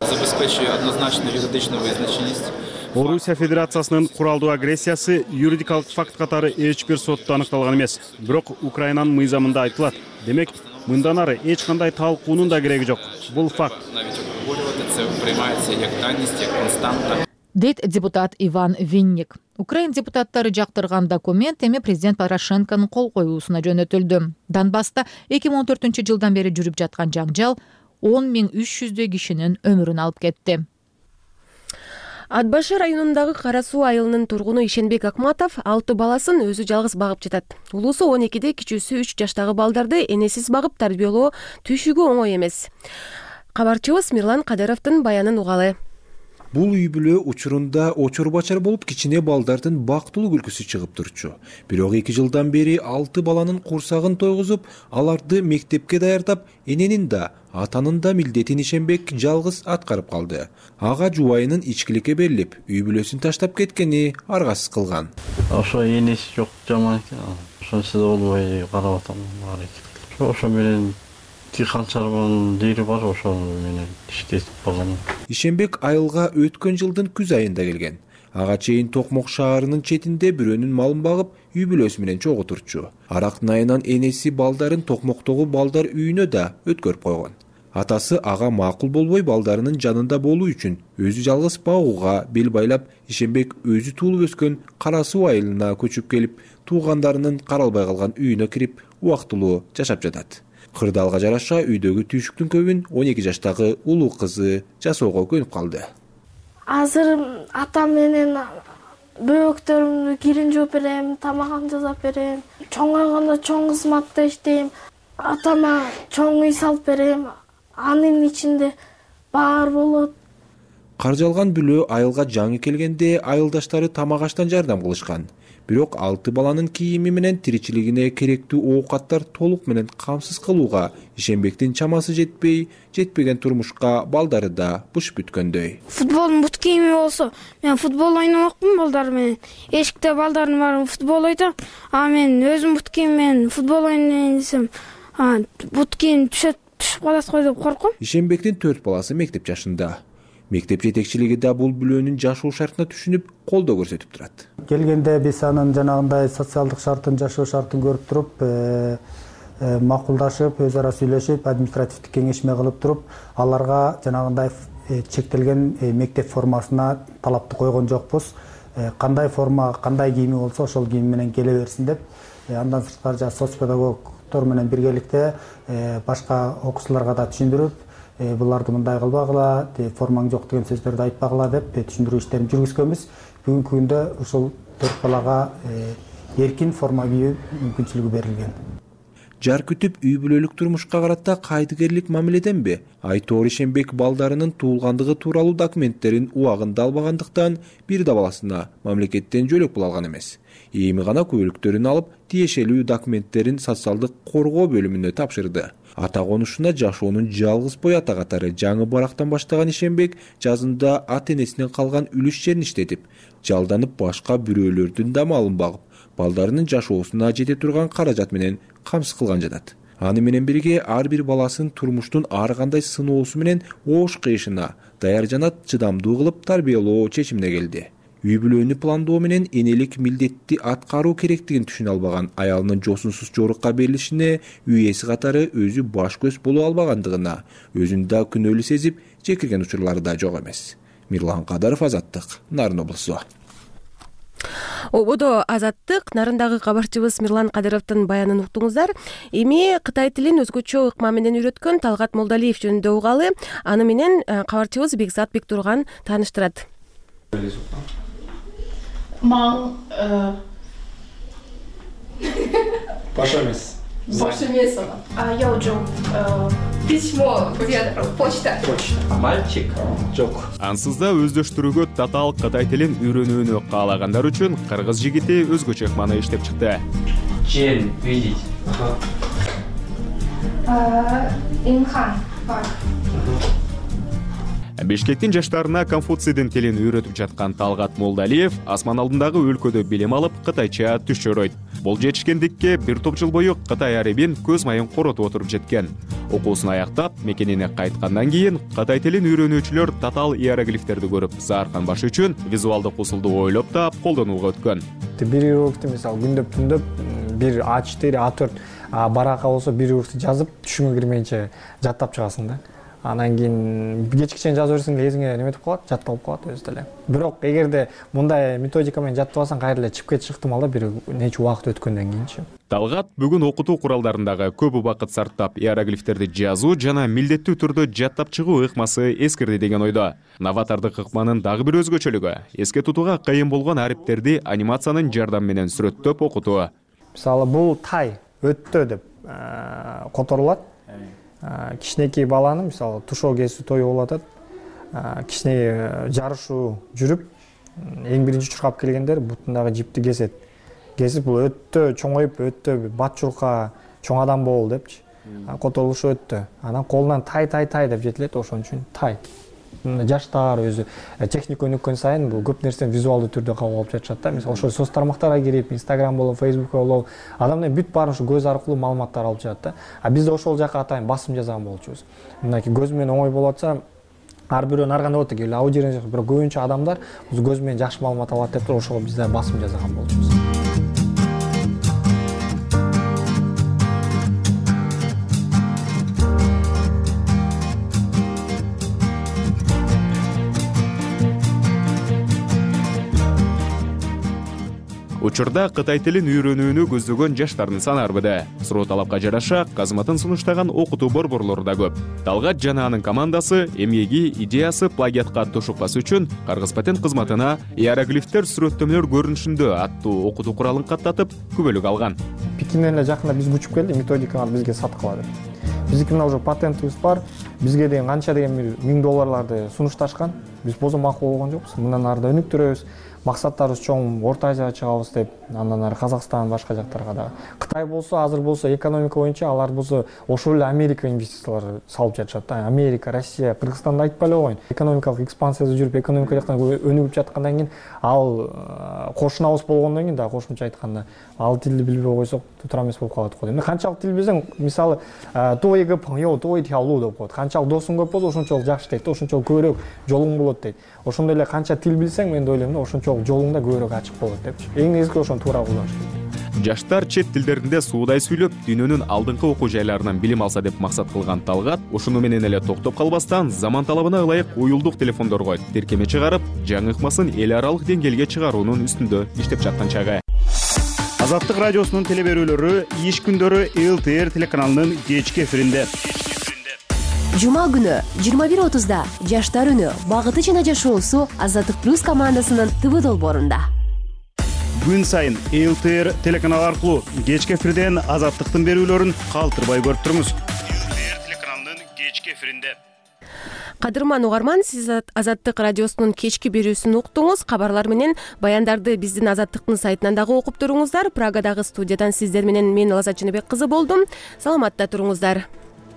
Орусия Федерациясынын куралдуу агрессиясы юридикалык факт катары эч бир сотто аныкталган эмес. Бирок Украинанын мыйзамында айтылат. Демек, мындан ары эч кандай талкуунун да кереги жок. Бул факт. Дейт депутат Иван Винник. Украин депутаттары жактырган документ эми президент Порошенконун кол коюусуна жөнөтүлдү. Донбасста эки миң он төртүнчү жылдан бери жүрүп жаткан жаңжал он миң үч жүздөй кишинин өмүрүн алып кетти. Ат башы районундагы Кара суу айылынын тургуну Ишенбек Акматов алты баласын өзү жалгыз багып жатат. Улуусу он экиде, кичүүсү үч жаштагы балдарды энесиз багып тарбиялоо түйшүгү оңой эмес. Кабарчыбыз Мирлан Кадыровдун баянын угалы. Бул үй бүлө учурунда очор-бачар болуп кичине балдардын бактылуу күлкүсү чыгып турчу. Бирок эки жылдан бери алты баланын курсагын тойгузуп, аларды мектепке даярдап, эненин да, атанын да милдетин Ишенбек жалгыз аткарып калды. Ага жубайынын ичкиликке берилип, үй бүлөсүн таштап кеткени аргасыз кылган. Ошо энеси жок жаман экен. Ошонсуз болбой карап атам бар экен. Ошо менен канчалык жери бар, ошо менен иштетип калган. Ишенбек айылга өткөн жылдын күз айында келген. Ага чейин Токмок шаарынын четинде бирөөнүн малын багып, үй бүлөсү менен чогуу турчу. Арактын айынан энеси балдарын Токмоктогу балдар үйүнө да өткөрүп койгон. Атасы ага макул болбой балдарынын жанында болуу үчүн өзү жалгыз багууга бел байлап, Ишенбек өзү туулуп өскөн Кара суу айылына көчүп келип, туугандарынын каралбай калган үйүнө кирип, убактылуу жашап жатат. Кырдаалга жараша үйдөгү түйшүктүн көбүн он эки жаштагы улуу кызы жасоого көнүп калды. Азыр атам менен бөөктөрүмдү кирин жууп берем, тамагын жасап берем. Чоңойгондо чоң кызматта иштейм. Атама чоң үй салып берем. Анын ичинде баар болот. Каржалган бүлө айылга жаңы келгенде айылдаштары тамак аштан жардам кылышкан. Бирок алты баланын кийими менен тиричилигине керектүү оокаттар толук менен камсыз кылууга Ишенбектин чамасы жетпей, жетпеген турмушка балдары да буш бүткөндөй. Футболдун бут кийими болсо, мен футбол ойномокмун балдар менен. Эшикте балдардын баары футбол ойнойт, а мен өзүм бут кийим менен футбол ойнойн десем, бут кийим түшөт, түшүп калат го деп корком. Ишенбектин төрт баласы мектеп жашында. Мектеп жетекчилиги да бул бүлөөнүн жашоо шартына түшүнүп, колдоо көрсөтүп турат. Келгенде биз анын жанагындай социалдык шартын, жашоо шартын көрүп туруп, макулдашып, өз ара сүйлөшүп, административдик кеңешме кылып туруп, аларга жанагындай чектелген мектеп формасына талапты койгон жокпуз. Кандай форма, кандай кийими болсо, ошол кийим менен келе берсин деп, андан сырткары соцпедагогдор менен биргеликте башка окуучуларга да түшүндүрүп, буларды мындай кылбагыла, формаң жок деген сөздөрдү айтпагыла деп түшүндүрүү иштерин жүргүзгөнбүз. Бүгүнкү күндө ушул төрт балага эркин форма кийүү мүмкүнчүлүгү берилген. Жар күтүп үй бүлөлүк турмушка карата кайдыгерлик мамиледенби? Айтор Ишенбек балдарынын туулгандыгы тууралуу документтерин убагында албагандыктан бир да баласына мамлекеттен жөлөк пул алган эмес. Эми гана күбөлүктөрүн алып, тиешелүү документтерин социалдык коргоо бөлүмүнө тапшырды. Ата конушуна жашоонун жалгыз бой ата катары жаңы барактан баштаган Ишенбек жазында ата-энесинен калган үлүш жерин иштетип, жалданып башка бирөөлөрдүн да малын багып, балдарынын жашоосуна жете турган каражат менен камсыз кылган жатат. Аны менен бирге ар бир баласын турмуштун ар кандай сыноосу менен оош кыйышына даяр жана чыдамдуу кылып тарбиялоо чечимине келди. Үй бүлөнү пландоо менен энелик милдетти аткаруу керектигин түшүнө албаган аялынын жосунсуз жорукка берилишине үй ээси катары өзү баш көз боло албагандыгына өзүн да күнөөлүү сезип жекирген учурлары да жок эмес. Мирлан Кадаров, Азаттык, Нарын облусу. Ободо Азаттык, Нарындагы кабарчыбыз Мирлан Кадыровдун баянын уктуңуздар. Эми Кытай тилин өзгөчө ыкма менен үйрөткөн Талгат Молдалиев жөнүндө угалы. Аны менен кабарчыбыз Бекзат Бектурган тааныштырат. Маң Баш эмес. Баш эмес. Я жок. Письмо, почта. Почта. Мальчик. Жок. Ансыз да өздөштүрүүгө татаал Кытай тилин үйрөнүүнү каалагандар үчүн кыргыз жигити өзгөчө ыкманы иштеп чыкты. Чен, видеть. Имхан. Бишкектин жаштарына Конфуцийдин тилин үйрөтүп жаткан Талгат Молдалиев асман алдындагы өлкөдө билим алып, кытайча түш чөрөйт. Бул жетишкендикке бир топ жыл бою Кытай арабин көз майын коротуп отуруп жеткен. Окуусун аяктап, мекенине кайткандан кийин Кытай тилин үйрөнүүчүлөр татаал иероглифтерди көрүп, зааркан баш үчүн визуалдык усулду ойлоп таап колдонууга өткөн. Бир иероглифти мисалы күндөп түндөп бир А четыре, А төрт барака болсо бир иероглифти жазып, түшүңө кирмейинче жаттап чыгасың да. Анан кийин кечке чейин жазып берсең эле эсиңе неметип калат, жатталып калат өзү деле. Бирок эгерде мындай методика менен жаттап алсаң, кайра эле чыгып кетиш ыктымал да бир нече убакыт өткөндөн кийинчи. Талгат бүгүн окутуу куралдарындагы көп убакыт сарптап иероглифтерди жазуу жана милдеттүү түрдө жаттап чыгуу ыкмасы эскирди деген ойдо. Новатордук ыкманын дагы бир өзгөчөлүгү эске тутууга кыйын болгон арипттерди анимациянын жардамы менен сүрөттөп окутуу. Мисалы бул тай, өттө деп которулат. Кичинекей баланы мисалы тушоо кесүү тою болуп атат. Кичине жарышуу жүрүп, эң биринчи чуркап келгендер бутундагы жипти кесет. Кесип бул өттө чоңоюп, өттө бат чурка чоң адам болду депчи. Которулушу өттө. Анан колунан тай тай тай деп жетилет, ошон үчүн тай. Жаштар өзү техника өнүккөн сайын бул көп нерсени визуалдуу түрдө кабыл алып жатышат да. Мисалы ошо соц тармактарга кирип, Instagram болобу, Facebook болобу, адамдын бүт баарын ушу көз аркылуу маалыматтар алып жатат да. А биз да ошол жака атайын басым жасаган болчубуз. Мынакей көз менен оңой болуп атса, ар бирөөнүн ар кандай болот экен, аудио жерин бирок көбүнчө адамдар көз менен жакшы маалымат алат деп ошого биз да басым жасаган болчубуз. Учурда Кытай тилин үйрөнүүнү көздөгөн жаштардын саны арбыды. Суроо талапка жараша кызматын сунуштаган окутуу борборлору да көп. Талгат жана анын командасы эмгеги идеясы плагиатка тушукпас үчүн Кыргыз патент кызматына иероглифтер сүрөттөмөлөр көрүнүшүндө аттуу окутуу куралын каттатып күбөлүк алган. Пекинден эле жакында биз күчүп келди, методиканы бизге саткыла деп. Биздики мына уже патентибиз бар. Бизге деген канча деген бир миң долларларды сунушташкан. Биз бозо макул болгон жокпуз. Мындан ары да өнүктүрөбүз. Максаттарыбыз чоң, Орто Азияга чыгабыз деп, андан ары Казакстан, башка жактарга да. Кытай болсо, азыр болсо экономика боюнча алар болсо ошол эле Америка инвестициялар салып жатышат да. Америка, Россия, Кыргызстанды айтпай эле коеюн. Экономикалык экспансияда жүрүп, экономика жактан өнүгүп жаткандан кийин ал кошунабыз болгондон кийин да кошумча айтканда ал тилди билбей койсок туура эмес болуп калат го. Эми канчалык тил билсең, мисалы тоойга паңё, той тиалуу деп коет. Канчалык досуң көп болсо ошончолук жакшы дейт, ошончолук көбүрөөк жолуң болот дейт. Ошондой эле канча тил билсең, мен ойлойм да ошончолук жолуң да көбүрөөк ачык болот депчи. Эң негизги ошону туура колдош керек. Жаштар чет тилдеринде суудай сүйлөп, дүйнөнүн алдыңкы окуу жайларынан билим алса деп максат кылган Талгат, ушуну менен эле токтоп калбастан заман талабына ылайык уюлдук телефондорго тиркеме чыгарып, жаңы ыкмасын эл аралык деңгээлге чыгаруунун үстүндө иштеп жаткан чагы. Азаттык радиосунун телеберүүлөрү иш күндөрү эл тэ эр телеканалынын кечки эфиринде. Жума күнү жыйырма бир отузда Жаштар үнү багыты жана жашоосу Азаттык плюс командасынын ТВ долбоорунда. Күн сайын эл тэ эр телеканал аркылуу кечки эфирден Азаттыктын берүүлөрүн калтырбай көрүп туруңуз. эл тэ эр телеканалынын кечки эфиринде. Кадырман угарман, сиз Азаттык радиосунун кечки берүүсүн уктуңуз. Кабарлар менен баяндарды биздин Азаттыктын сайтынан дагы окуп туруңуздар. Прагадагы студиядан сиздер менен мен Лазат Жаныбек кызы болдум. Саламатта туруңуздар.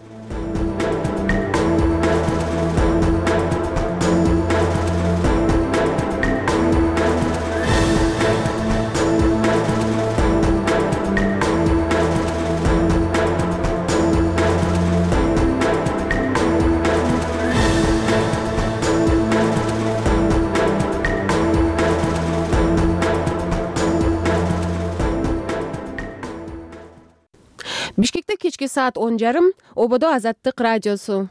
Бишкекте кечки саат он жарым, ободо Азаттык радиосу.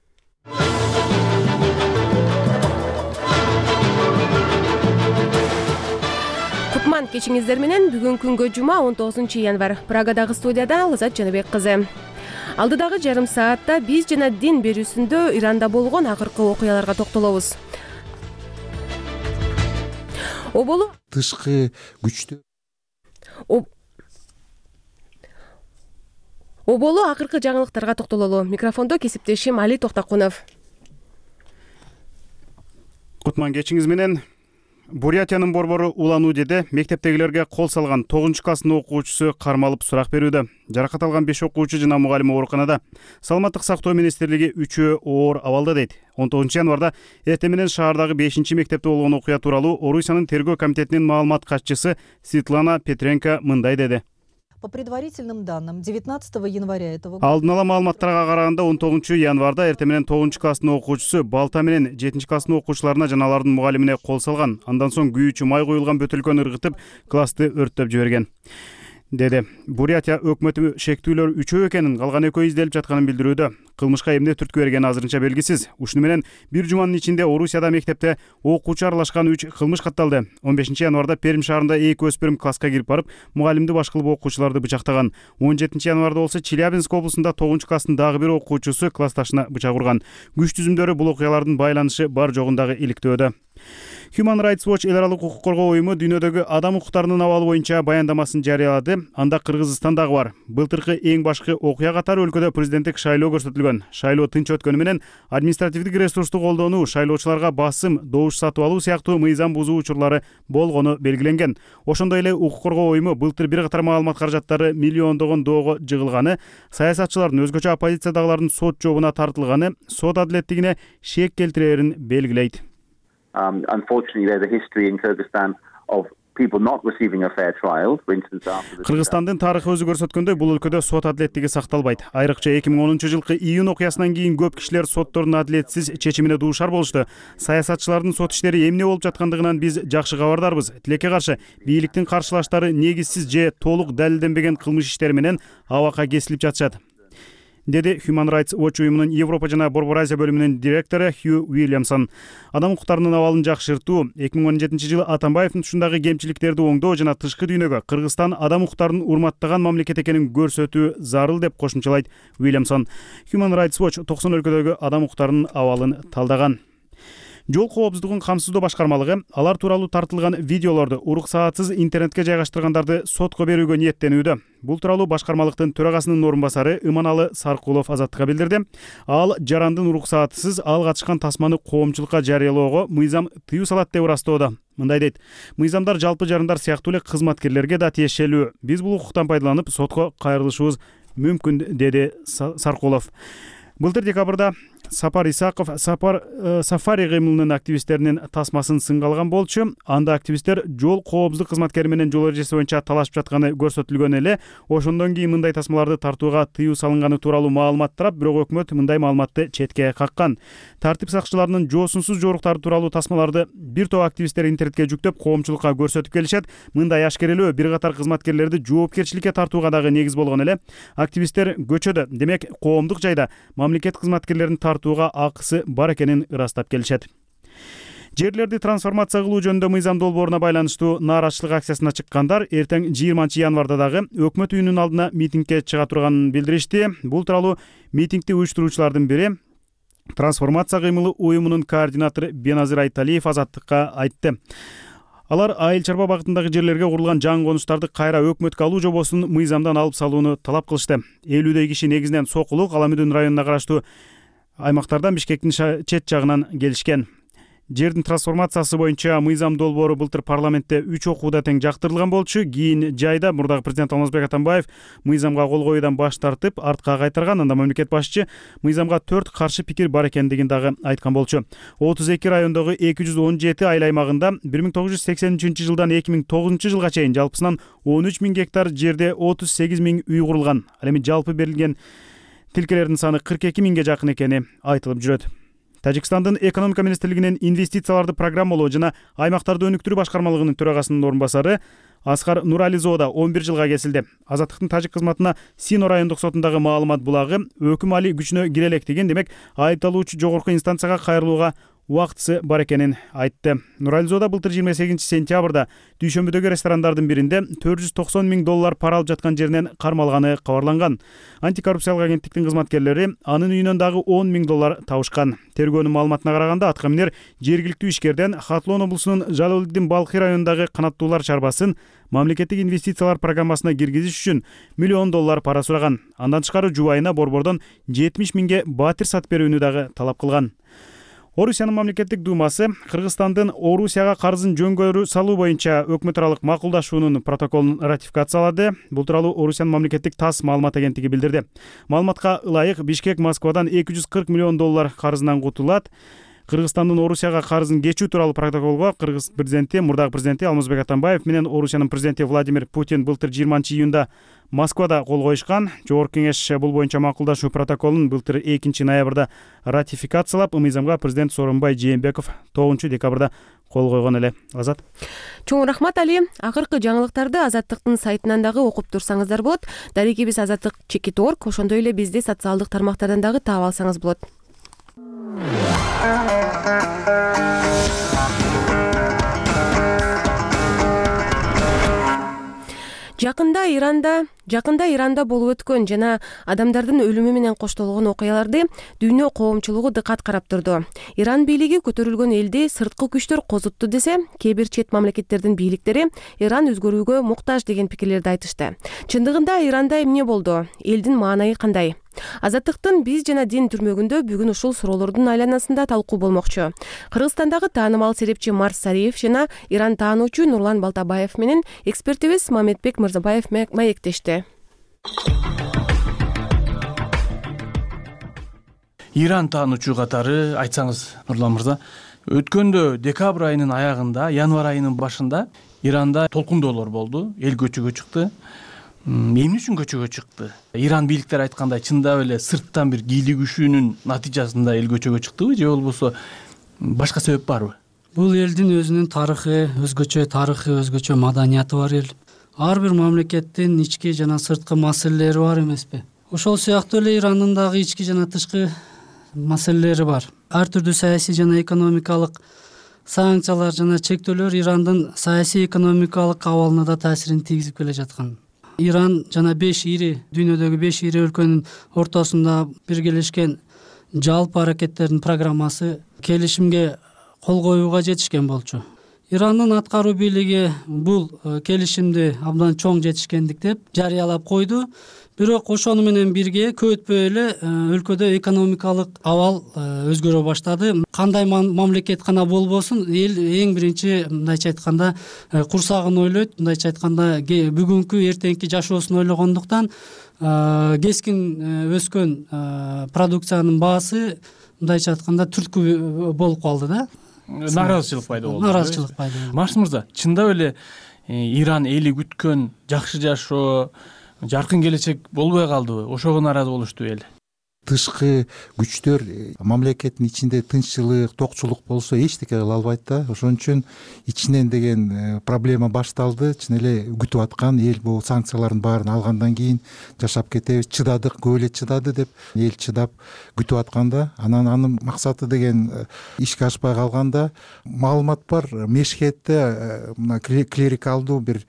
Кутман кечиңиздер менен бүгүн күнгө жума он тогузунчу январь. Прагадагы студияда Лазат Жаныбек кызы. Алдыдагы жарым саатта биз жана дин берүүсүндө Иранда болгон акыркы окуяларга токтолобуз. Оболу тышкы күчтөр Оболу акыркы жаңылыктарга токтололу. Микрофондо кесиптешим Али Токтакунов. Кутман кечиңиз менен. Бурятиянын борбору Улан Удеде мектептегилерге кол салган тогузунчу класстын окуучусу кармалып сурак берүүдө. Жаракат алган беш окуучу жана мугалим ооруканада. Саламаттык сактоо министрлиги үчөө оор абалда дейт. он тогузунчу январда эртең менен шаардагы бешинчи мектепте болгон окуя тууралуу Орусиянын тергөө комитетинин маалымат катчысы Светлана Петренко мындай деди. По предварительным данным, девятнадцатого января этого года... Алдын ала маалыматтарга караганда он тогузунчу январда эртең менен тогузунчу класстын окуучусу балта менен жетинчи класстын окуучуларына жана алардын мугалимине кол салган. Андан соң күйүүчү май куюлган бөтөлкөнү ыргытып, классты өрттөп жиберген, деди. Бурятия өкмөтү шектүүлөр үчөө экенин, калган экөө изделип жатканын билдирүүдө. Кылмышка эмне түрткү берген азырынча белгисиз. Ушуну менен бир жуманын ичинде Орусияда мектепте окуучу аралашкан үч кылмыш катталды. он бешинчи январда Пермь шаарында эки өспүрүм класска кирип барып, мугалимди баш кылып окуучуларды бычактаган. он жетинчи январда болсо Челябинск облусунда тогузунчу класстын дагы бир окуучусу классташына бычак урган. Күч түзүмдөрү бул окуялардын байланышы бар жогундагы иликтөөдө. Human Rights Watch эл аралык укук коргоо уюму дүйнөдөгү адам укуктарынын абалы боюнча баяндамасын жарыялады. Анда Кыргызстан дагы бар. Былтыркы эң башкы окуя катары өлкөдө президенттик шайлоо көрсөтүлгөн. Шайлоо тынч өткөнү менен административдик ресурсту колдонуу, шайлоочуларга басым, добуш сатып алуу сыяктуу мыйзам бузуу учурлары болгону белгиленген. Ошондой эле укук коргоо уюму былтыр бир катар маалымат каражаттары миллиондогон доого жыгылганы, саясатчылардын өзгөчө оппозициядагылардын сот жообуна тартылганы, сот адилеттигине шек келтирерин белгилейт. Um, unfortunately, there's a history in Kyrgyzstan of people not receiving a fair trial. For instance, after the Кыргызстандын тарыхы өзү көрсөткөндөй, бул өлкөдө сот адилеттиги сакталбайт. Айрыкча эки миң онунчу жылкы июнь окуясынан кийин көп кишилер соттордун адилетсиз чечимине дуушар болушту. Саясатчылардын сот иштери эмне болуп жаткандыгынан биз жакшы кабардарбыз. Тилекке каршы бийликтин каршылаштары негизсиз же толук далилденбеген кылмыш иштери менен абакка кесилип жатышат, деди Human Rights Watch уюмунун Европа жана Борбор Азия бөлүмүнүн директору Хью Уильямсон. Адам укуктарынын абалын жакшыртуу, эки миң он жетинчи жылы Атамбаевдин ушундагы кемчиликтерди оңдоо жана тышкы дүйнөгө Кыргызстан адам укуктарын урматтаган мамлекет экенин көрсөтүү зарыл деп кошумчалайт Уильямсон. Human Rights Watch токсон өлкөдөгү адам укуктарынын абалын талдаган. Жол коопсуздугун камсыздоо башкармалыгы алар тууралуу тартылган видеолорду урук саатсыз интернетке жайгаштыргандарды сотко берүүгө ниеттенүүдө. Бул тууралуу башкармалыктын төрагасынын орун басары Иманалы Саркулов Азаттыкка билдирди. Ал жарандын урук саатсыз ал катышкан тасманы коомчулукка жарыялоого мыйзам тыюу салат деп ырастоодо. Мындай дейт: мыйзамдар жалпы жарандар сыяктуу эле кызматкерлерге да тиешелүү. Биз бул укуктан пайдаланып сотко кайрылышыбыз мүмкүн, деди Саркулов. Былтыр декабрда Сапар Исаков Сапар э, Сафари кыймылынын активисттеринин тасмасын сынга алган болчу. Анда активисттер жол коопсуздук кызматкери менен жол эрежеси боюнча талашып жатканы көрсөтүлгөн эле. Ошондон кийин мындай тасмаларды тартууга тыюу салынганы тууралуу маалымат тарап, бирок өкмөт мындай маалыматты четке каккан. Тартип сакчыларынын жоосунсуз жоруктары тууралуу тасмаларды бир топ активисттер интернетке жүктөп коомчулукка көрсөтүп келишет. Мындай ашкерелөө бир катар кызматкерлерди жоопкерчиликке тартууга дагы негиз болгон эле. Активисттер көчөдө, демек коомдук жайда мамлекет кызматкерлерин тартууга акысы бар экенин ырастап келишет. Жерлерди трансформация кылуу жөнүндө мыйзам долбооруна байланыштуу нааразычылык акциясына чыккандар эртең жыйырманчы январда дагы өкмөт үйүнүнүн алдына митингге чыга турганын билдиришти. Бул тууралуу митингди уюштуруучулардын бири трансформация кыймылы уюмунун координатору Беназир Айталиев Азаттыкка айтты. Алар айыл чарба багытындагы жерлерге курулган жаңы конуштарды кайра өкмөткө алуу жобосун мыйзамдан алып салууну талап кылышты. элүүдөй киши негизинен Сокулук, Аламүдүн районуна караштуу аймактардан Бишкектин чет жагынан келишкен. Жердин трансформациясы боюнча мыйзам долбоору былтыр парламентте үч окууда тең жактырылган болчу. Кийин жайда мурдагы президент Алмазбек Атамбаев мыйзамга кол коюудан баш тартып, артка кайтарган. Анда мамлекет башчы мыйзамга төрт каршы пикир бар экендигин дагы айткан болчу. отуз эки райондогу эки жүз он жети айыл аймагында бир миң тогуз жүз сексен үчүнчү жылдан эки миң тогузунчу жылга чейин жалпысынан он үч миң гектар жерде отуз сегиз миң үй курулган. Ал эми жалпы берилген тилкелердин саны кырк эки миңге жакын экени айтылып жүрөт. Тажикстандын экономика министрлигинин инвестицияларды программалоо жана аймактарды өнүктүрүү башкармалыгынын төрагасынын орун басары Аскар Нурализоода он бир жылга кесилди. Азаттыктын тажик кызматына Сино райондук сотундагы маалымат булагы өкүм али күчүнө кире элек деген, демек айыпталуучу жогорку инстанцияга кайрылууга убактысы бар экенин айтты. Нурализоода былтыр жыйырма сегизинчи сентябрда дүйшөмбүдөгү ресторандардын биринде төрт жүз токсон миң доллар пара алып жаткан жеринен кармалганы кабарланган. Антикоррупциялык агенттиктин кызматкерлери анын үйүнөн дагы он миң доллар табышкан. Тергөөнүн маалыматына караганда атка минер жергиликтүү ишкерден Хатлон облусунун Жалалдин Балхи районундагы канаттуулар чарбасын мамлекеттик инвестициялар программасына киргизиш үчүн миллион доллар пара сураган. Андан тышкары жубайына борбордон жетимиш миңге батир сатып берүүнү дагы талап кылган. Орусиянын мамлекеттик думасы Кыргызстандын Орусияга карызын жөнгөрүү салуу боюнча өкмөт аралык макулдашуунун протоколун ратификациялады. Бул тууралуу Орусиянын мамлекеттик ТАСС маалымат агенттиги билдирди. Маалыматка ылайык Бишкек Москвадан эки жүз кырк миллион доллар карызынан кутулат. Кыргызстандын Орусияга карызын кечүү тууралуу протоколго Кыргыз президенти, мурдагы президенти Алмазбек Атамбаев менен Орусиянын президенти Владимир Путин былтыр жыйырманчы июнда Москвада кол коюшкан. Жогорку кеңеш бул боюнча макулдашуу протоколун былтыр экинчи ноябрда ратификациялап, мыйзамга президент Сооронбай Жээнбеков тогузунчу декабрда кол койгон эле. Азат. Чоң рахмат Али. Акыркы жаңылыктарды Азаттыктын сайтынан дагы окуп турсаңыздар болот. Дарегибиз азаттык чекит точка орг, ошондой эле бизди социалдык тармактардан дагы таап алсаңыз болот. Жакында Иранда Жакында Иранда болуп өткөн жана адамдардын өлүмү менен коштолгон окуяларды дүйнө коомчулугу дыкат карап турду. Иран бийлиги көтөрүлгөн элди сырткы күчтөр козутту десе, кээ бир чет мамлекеттердин бийликтери Иран өзгөрүүгө муктаж деген пикирлерди айтышты. Чындыгында Иранда эмне болду? Элдин маанайы кандай? Азаттыктын биз жана дин түрмөгүндө бүгүн ушул суроолордун айланасында талкуу болмокчу. Кыргызстандагы таанымал серепчи Марс Сариев жана Иран таануучу Нурлан Балтабаев менен экспертибиз Мамедбек Мырзабаев маектешти. Иран таануучу катары айтсаңыз, Нурлан мырза, өткөндө декабрь айынын аягында, январь айынын башында Иранда толкундоолор болду, эл көчөгө чыкты. Эмне үчүн көчөгө чыкты? Иран бийликтери айткандай, чындап эле сырттан бир кийлигишүүнүн натыйжасында эл көчөгө чыктыбы, же болбосо башка себеп барбы? Бул элдин өзүнүн тарыхы, өзгөчө тарыхы, өзгөчө маданияты бар эл. Ар бир мамлекеттин ички жана сырткы маселелери бар эмеспи? Ошол сыяктуу эле Ирандын дагы ички жана тышкы маселелери бар. Ар түрдүү саясий жана экономикалык санкциялар жана чектөөлөр Ирандын саясий экономикалык абалына да таасирин тийгизип келе жаткан. Иран жана беш ири, дүйнөдөгү беш ири өлкөнүн ортосунда биргелешкен жалпы аракеттердин программасы келишимге кол коюуга жетишкен болчу. Ирандын аткаруу бийлиги бул келишимди абдан чоң жетишкендик деп жарыялап койду. Бирок ошону менен бирге көп өтпөй эле өлкөдө экономикалык абал өзгөрө баштады. Кандай мамлекет гана болбосун, эл эң биринчи мындайча айтканда курсагын ойлойт, мындайча айтканда бүгүнкү эртеңки жашоосун ойлогондуктан кескин өскөн продукциянын баасы мындайча айтканда түрткү болуп калды да. Нааразычылык пайда болду. Нааразычылык пайда болду. Марс мырза, чындап эле Иран эли күткөн жакшы жашоо, жаркын келечек болбой калдыбы? Ошого нааразы болушту эл. Тышкы күчтөр мамлекеттин ичинде тынччылык, токчулук болсо эчтеке кыла албайт да. Ошон үчүн ичинен деген проблема башталды. Чын эле күтүп аткан эл бул санкциялардын баарын алгандан кийин жашап кетебиз, чыдадык, көп эле чыдады деп эл чыдап күтүп атканда, анан анын максаты деген ишке ашпай калганда, маалымат бар, Мешхетте мына клерикалдуу бир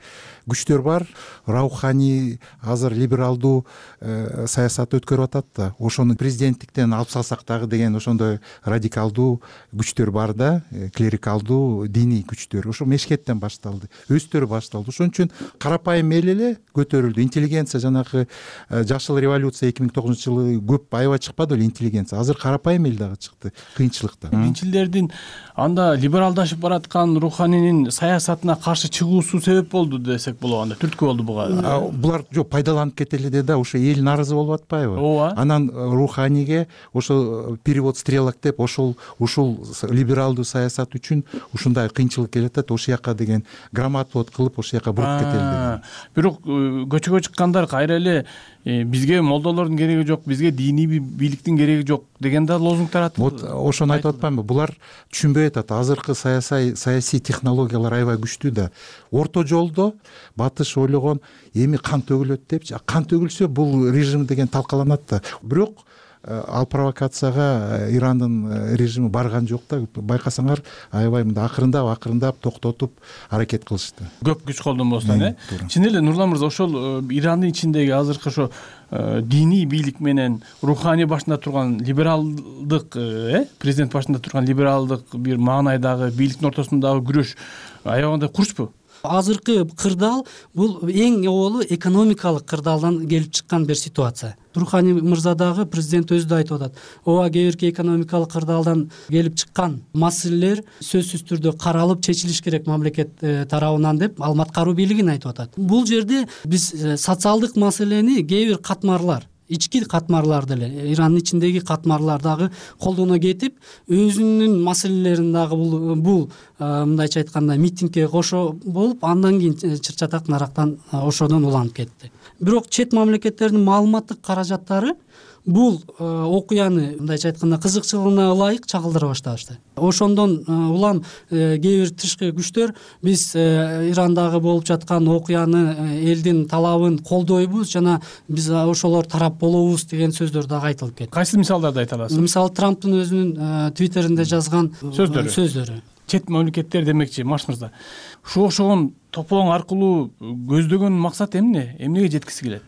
күчтөр бар, рауханий азыр либералдуу саясат өткөрүп атат да. Ошону президенттиктен алып салсак дагы деген ошондой радикалдуу күчтөр бар да, клерикалдуу диний күчтөр. Ошо мешкеттен башталды, өстөрү башталды. Ошон үчүн карапайым эл эле көтөрүлдү. Интеллигенция жанагы жашыл революция эки миң тогузунчу жылы көп аябай чыкпады беле интеллигенция. Азыр карапайым эл дагы чыкты кыйынчылыкта. Минчилердин анда либералдашып бараткан Руханинин саясатына каршы чыгуусу себеп болду десек болот, анда түрткү болду буга. Булар жок пайдаланып кетели деди да, ошо эл нааразы болуп атпайбы? Ооба. Анан Руханиге ошо перевод стрелок деп ошол ушул либералдуу саясат үчүн ушундай кыйынчылык келип атат, ошол жака деген грамотвод кылып ошол жака буруп кетели деди. Бирок көчөгө чыккандар кайра эле бизге молдолордун кереги жок, бизге диний бийликтин кереги жок деген да лозунгтар атып. Вот ошону айтып атпаймынбы? Булар түшүнбөй атат. Азыркы саясий саясий технологиялар аябай күчтүү да. Орто жолдо батыш ойлогон эми кан төгүлөт депчи. Кан төгүлсө бул режим деген талкаланат да. Бирок ал провокацияга Ирандын режими барган жок да. Байкасаңар аябай мындай акырындап акырындап токтотуп аракет кылышты. Көп күч колдонбостон, э? Чын эле Нурлан мырза, ошол Ирандын ичиндеги азыркы ошо диний бийлик менен руханий башында турган либералдык, э, президент башында турган либералдык бир маанайдагы бийликтин ортосундагы күрөш аябагандай курчпу? Азыркы кырдаал бул эң оболу экономикалык кырдаалдан келип чыккан бир ситуация. Руханий мырза дагы президент өзү да айтып атат. Ооба, кээ бирки экономикалык кырдаалдан келип чыккан маселелер сөзсүз түрдө каралып чечилиш керек мамлекет тарабынан деп ал аткаруу бийлигин айтып атат. Бул жерде биз социалдык маселени кээ бир катмарлар, ички катмарлар деле, Ирандын ичиндеги катмарлар дагы колдоно кетип, өзүнүн маселелерин дагы бул бул мындайча айтканда митингге кошо болуп, андан кийин чыр-чатак нарактан ошодон уланып кетти. Бирок чет мамлекеттердин маалыматтык каражаттары бул окуяны мындайча айтканда кызыкчылыгына ылайык чагылдыра башташты. Ошондон улам кээ бир тышкы күчтөр биз Ирандагы болуп жаткан окуяны, элдин талабын колдойбуз жана биз ошолор тарап болобуз деген сөздөр дагы айтылып кетти. Кайсы мисалдарды айта аласыз? Мисалы Трамптын өзүнүн твиттеринде жазган сөздөрү. сөздөрү. Чет мамлекеттер демекчи, Маш мырза. Ушу ошогон тополоң аркылуу көздөгөн максат эмне? Эмнеге жеткиси келет?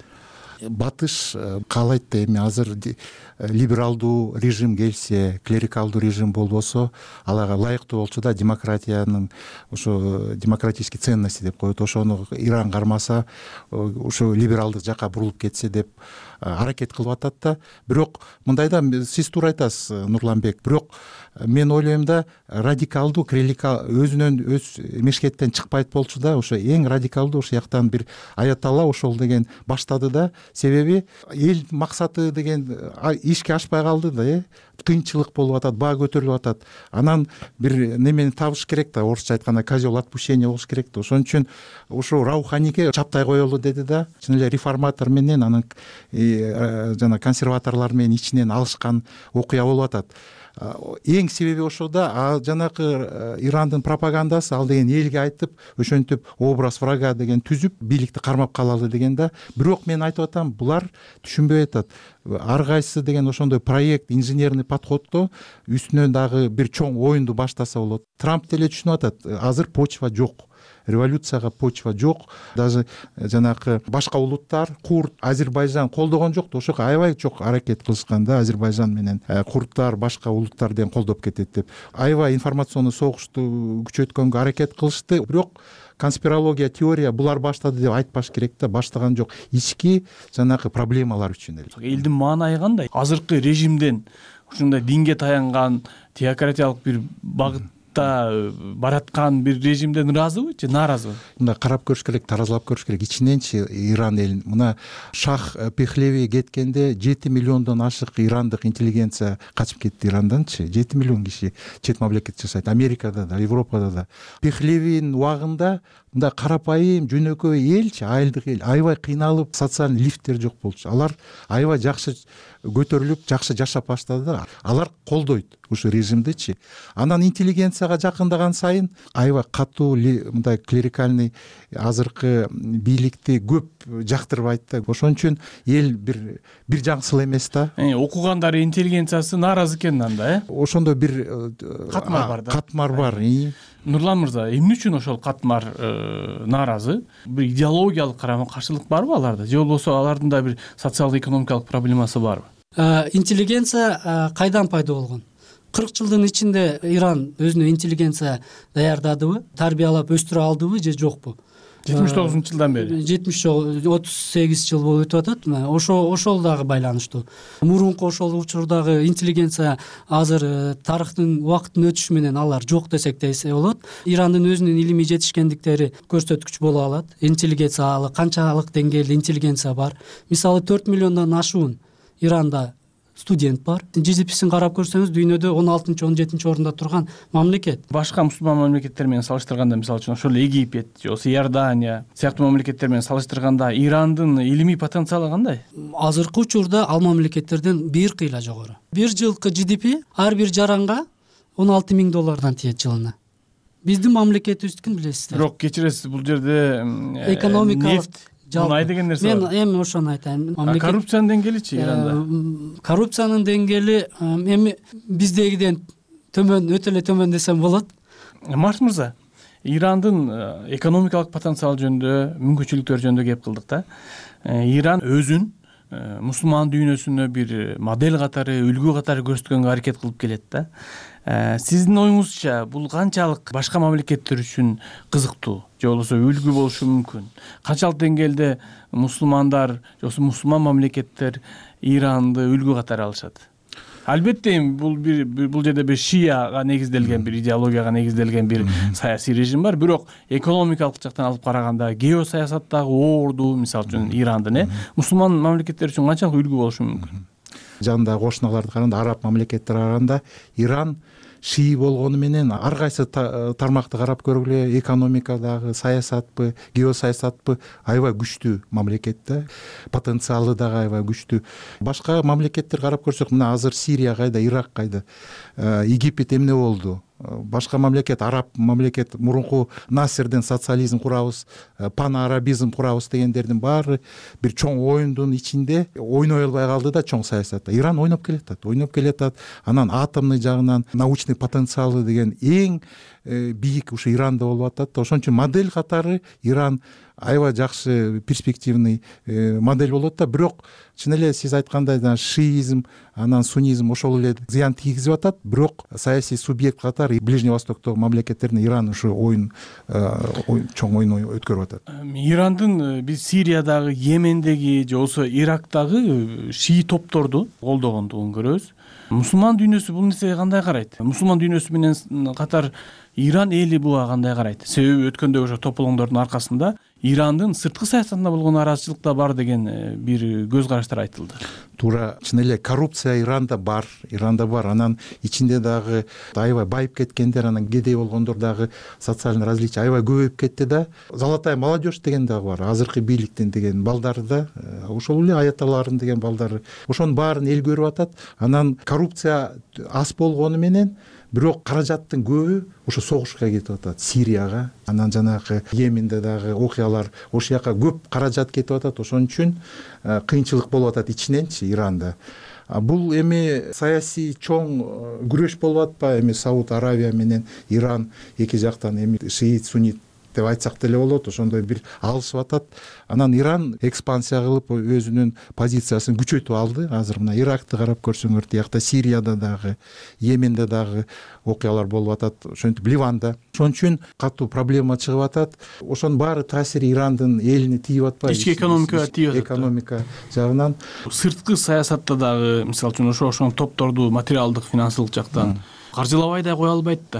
Батыш каалайт да эми азыр либералдуу режим келсе, клерикалдуу режим болбосо, аларга ылайыктуу болчу да демократиянын ошо демократический ценности деп коет. Ошону Иран кармаса, ошо либералдык жака бурулуп кетсе деп аракет кылып атат да. Бирок мындай да, сиз туура айтасыз, Нурланбек. Бирок мен ойлойм да, радикалдуу клерикал өзүнөн өз мешкеттен чыкпайт болчу да. Ошо эң радикалдуу ошол жактан бир аяталла ошол деген баштады да. Себеби эл максаты деген ишке ашпай калды да, э кыйынчылык болуп атат, баа көтөрүлүп атат. Анан бир немени табыш керек да, орусча айтканда козел отпущения болуш керек да. Ошон үчүн ошо Рауханиге чаптай коелу деди да. Чын эле реформатор менен анан жана консерваторлор менен ичинен алышкан окуя болуп атат. Эң себеби ошо да, жанакы Ирандын пропагандасы ал деген элге айтып, ошентип образ врага деген түзүп, бийликти кармап калалы деген да. Бирок мен айтып атам, булар түшүнбөй атат. Ар кайсы деген ошондой проект, инженерный подходдо үстүнөн дагы бир чоң оюнду баштаса болот. Трамп деле түшүнүп атат, азыр почва жок. Революцияга почва жок. Даже жанакы башка улуттар, Курд, Азербайжан колдогон жок да, ошого аябай чок аракет кылышкан да, Азербайжан менен курдтар башка улуттар деген колдоп кетет деп. Аябай информационный согушту күчөткөнгө аракет кылышты. Бирок конспирология, теория булар баштады деп айтпаш керек да, баштаган жок. Ички жанакы проблемалар үчүн эле. Элдин маанайы кандай? Азыркы режимден ушундай динге таянган теократиялык бир багыт бараткан бир режимден ыраазыбы же нааразыбы? Мында карап көрүш керек, таразалап көрүш керек. Ичиненчи Иран элин мына Шах Пехлеви кеткенде жети миллиондон ашык ирандык интеллигенция качып кетти Иранданчы. жети миллион киши чет мамлекетте жашайт, Америкада да, Европада да. Пехлевинин убагында мында карапайым жөнөкөй элчи, айылдык эл аябай кыйналып, социальный лифттер жок болчу. Алар аябай жакшы көтөрүлүп, жакшы жашап баштады да. Алар колдойт ушу режимдичи. Анан интеллигенция Америкага жакындаган сайын аябай катуу мындай клерикальный азыркы бийликти көп жактырбайт да. Ошон үчүн эл бир бир жаңсыл эмес да. Окугандар интеллигенциясы нааразы экен анда, э? Ошондо бир катмар бар да. Катмар бар. Нурлан мырза, эмне үчүн ошол катмар нааразы? Бир идеологиялык карама каршылык барбы аларда? Же болбосо алардын да бир социалдык экономикалык проблемасы барбы? Интеллигенция кайдан пайда болгон? кырк жылдын ичинде Иран өзүнө интеллигенция даярдадыбы, тарбиялап өстүрө алдыбы же жокпу? жетимиш тогузунчу жылдан бери. жетимиш отуз сегиз жыл болуп өтүп атат. Ошо ошол дагы байланыштуу. Мурунку ошол учурдагы интеллигенция азыр тарыхтын убакыттын өтүшү менен алар жок десек десе болот. Ирандын өзүнүн илимий жетишкендиктери көрсөткүч боло алат. Интеллигенция канчалык деңгээлде интеллигенция бар. Мисалы төрт миллиондон ашуун Иранда студент бар. джи ди писин карап көрсөңүз дүйнөдө он алтынчы он жетинчи орунда турган мамлекет. Башка мусулман мамлекеттер менен салыштырганда, мисалы үчүн ошол Египет же болбосо Иордания сыяктуу мамлекеттер менен салыштырганда Ирандын илимий потенциалы кандай? Азыркы учурда ал мамлекеттерден бир кыйла жогору. Бир жылкы джи ди пи ар бир жаранга он алты миң доллардан тиет жылына. Биздин мамлекетибиздикин билесиздер. Бирок кечиресиз, бул жерде экономикалык мунай деген нерсе бар. Мен эми ошону айтайын. Коррупциянын деңгээличи Иранда? Коррупциянын деңгээли эми биздегиден төмөн, өтө эле төмөн десем болот. Март мырза, Ирандын экономикалык потенциалы жөнүндө, мүмкүнчүлүктөр жөнүндө кеп кылдык да. Иран өзүн мусулман дүйнөсүнө бир модель катары, үлгү катары көрсөткөнгө аракет кылып келет да. Сиздин оюңузча бул канчалык башка мамлекеттер үчүн кызыктуу же болбосо үлгү болушу мүмкүн? Канчалык деңгээлде мусулмандар же болбосо мусулман мамлекеттер Иранды үлгү катары алышат? Албетте бул бир бул жерде бир шияга негизделген, бир идеологияга негизделген бир саясий режим бар, бирок экономикалык жактан алып караганда геосаясаттагы оорду, мисалы үчүн Ирандын э мусулман мамлекеттер үчүн канчалык үлгү болушу мүмкүн? Жандагы кошуналарды караганда, араб мамлекеттерге караганда Иран шии болгону менен ар кайсы тармакты карап көргүлө, экономикадагы, саясатпы, геосаясатпы аябай күчтүү мамлекет да, потенциалы дагы аябай күчтүү. Башка мамлекеттер карап көрсөк, мына азыр Сирия кайда, Ирак кайда, Египет эмне болду? Башка мамлекет, араб мамлекет, мурунку Насерден социализм курабыз, панарабизм курабыз дегендердин баары бир чоң оюндун ичинде ойной албай калды да чоң саясатта. Иран ойноп келатат, ойноп келатат. Анан атомный жагынан научный потенциалы деген эң бийик ушу Иранда болуп атат. Ошон үчүн модель катары Иран аябай жакшы перспективный модель болот да. Бирок чын эле сиз айткандай шиизм, анан суннизм ошол эле зыян тийгизип атат. Бирок саясий субъект катары Ближний Востоктогу мамлекеттердин Иран ушу оюн чоң оюн өткөрүп атат. Ирандын биз Сириядагы, Йемендеги же болбосо Ирактагы шии топторду колдогондугун көрөбүз. Мусулман дүйнөсү бул нерсеге кандай карайт? Мусулман дүйнөсү менен катар Иран эли буга кандай карайт? Себеби өткөндө ошо тополоңдордун аркасында Ирандын сырткы саясатында болгон нараазычылык да бар деген бир көз караштар айтылды. Туура, чын эле коррупция Иранда бар, Иранда бар. Анан ичинде дагы аябай байып кеткендер, анан кедей болгондор дагы социальный различие аябай көбөйүп кетти да. Золотая молодежь деген дагы бар. Азыркы бийликтин деген балдары да, ошол эле аяталарын деген балдары. Ошонун баарын эл көрүп атат. Анан коррупция аз болгону менен бирок каражаттын көбү ошо согушка кетип атат, Сирияга, анан жанагы Йеменде дагы окуялар ошол жака көп каражат кетип атат. Ошон үчүн кыйынчылык болуп атат ичиненчи Иранда. Бул эми саясий чоң күрөш болуп атпайбы? Эми Сауд Аравия менен Иран эки жактан эми шиит, суннит деп айтсак деле болот, ошондой бир алышып атат. Анан Иран экспансия кылып өзүнүн позициясын күчөйтүп алды. Азыр мына Иракты карап көрсөңөр, тиякта Сирияда дагы, Йеменде дагы окуялар болуп атат, ошентип Ливанда. Ошон үчүн катуу проблема чыгып атат. Ошонун баары таасири Ирандын элине тийип атпайбы? Ички экономикага тийип атат. Экономика жагынан. Сырткы саясатта дагы, мисалы үчүн ошо ошол топторду материалдык, финансылык жактан каржылабай да кое албайт да.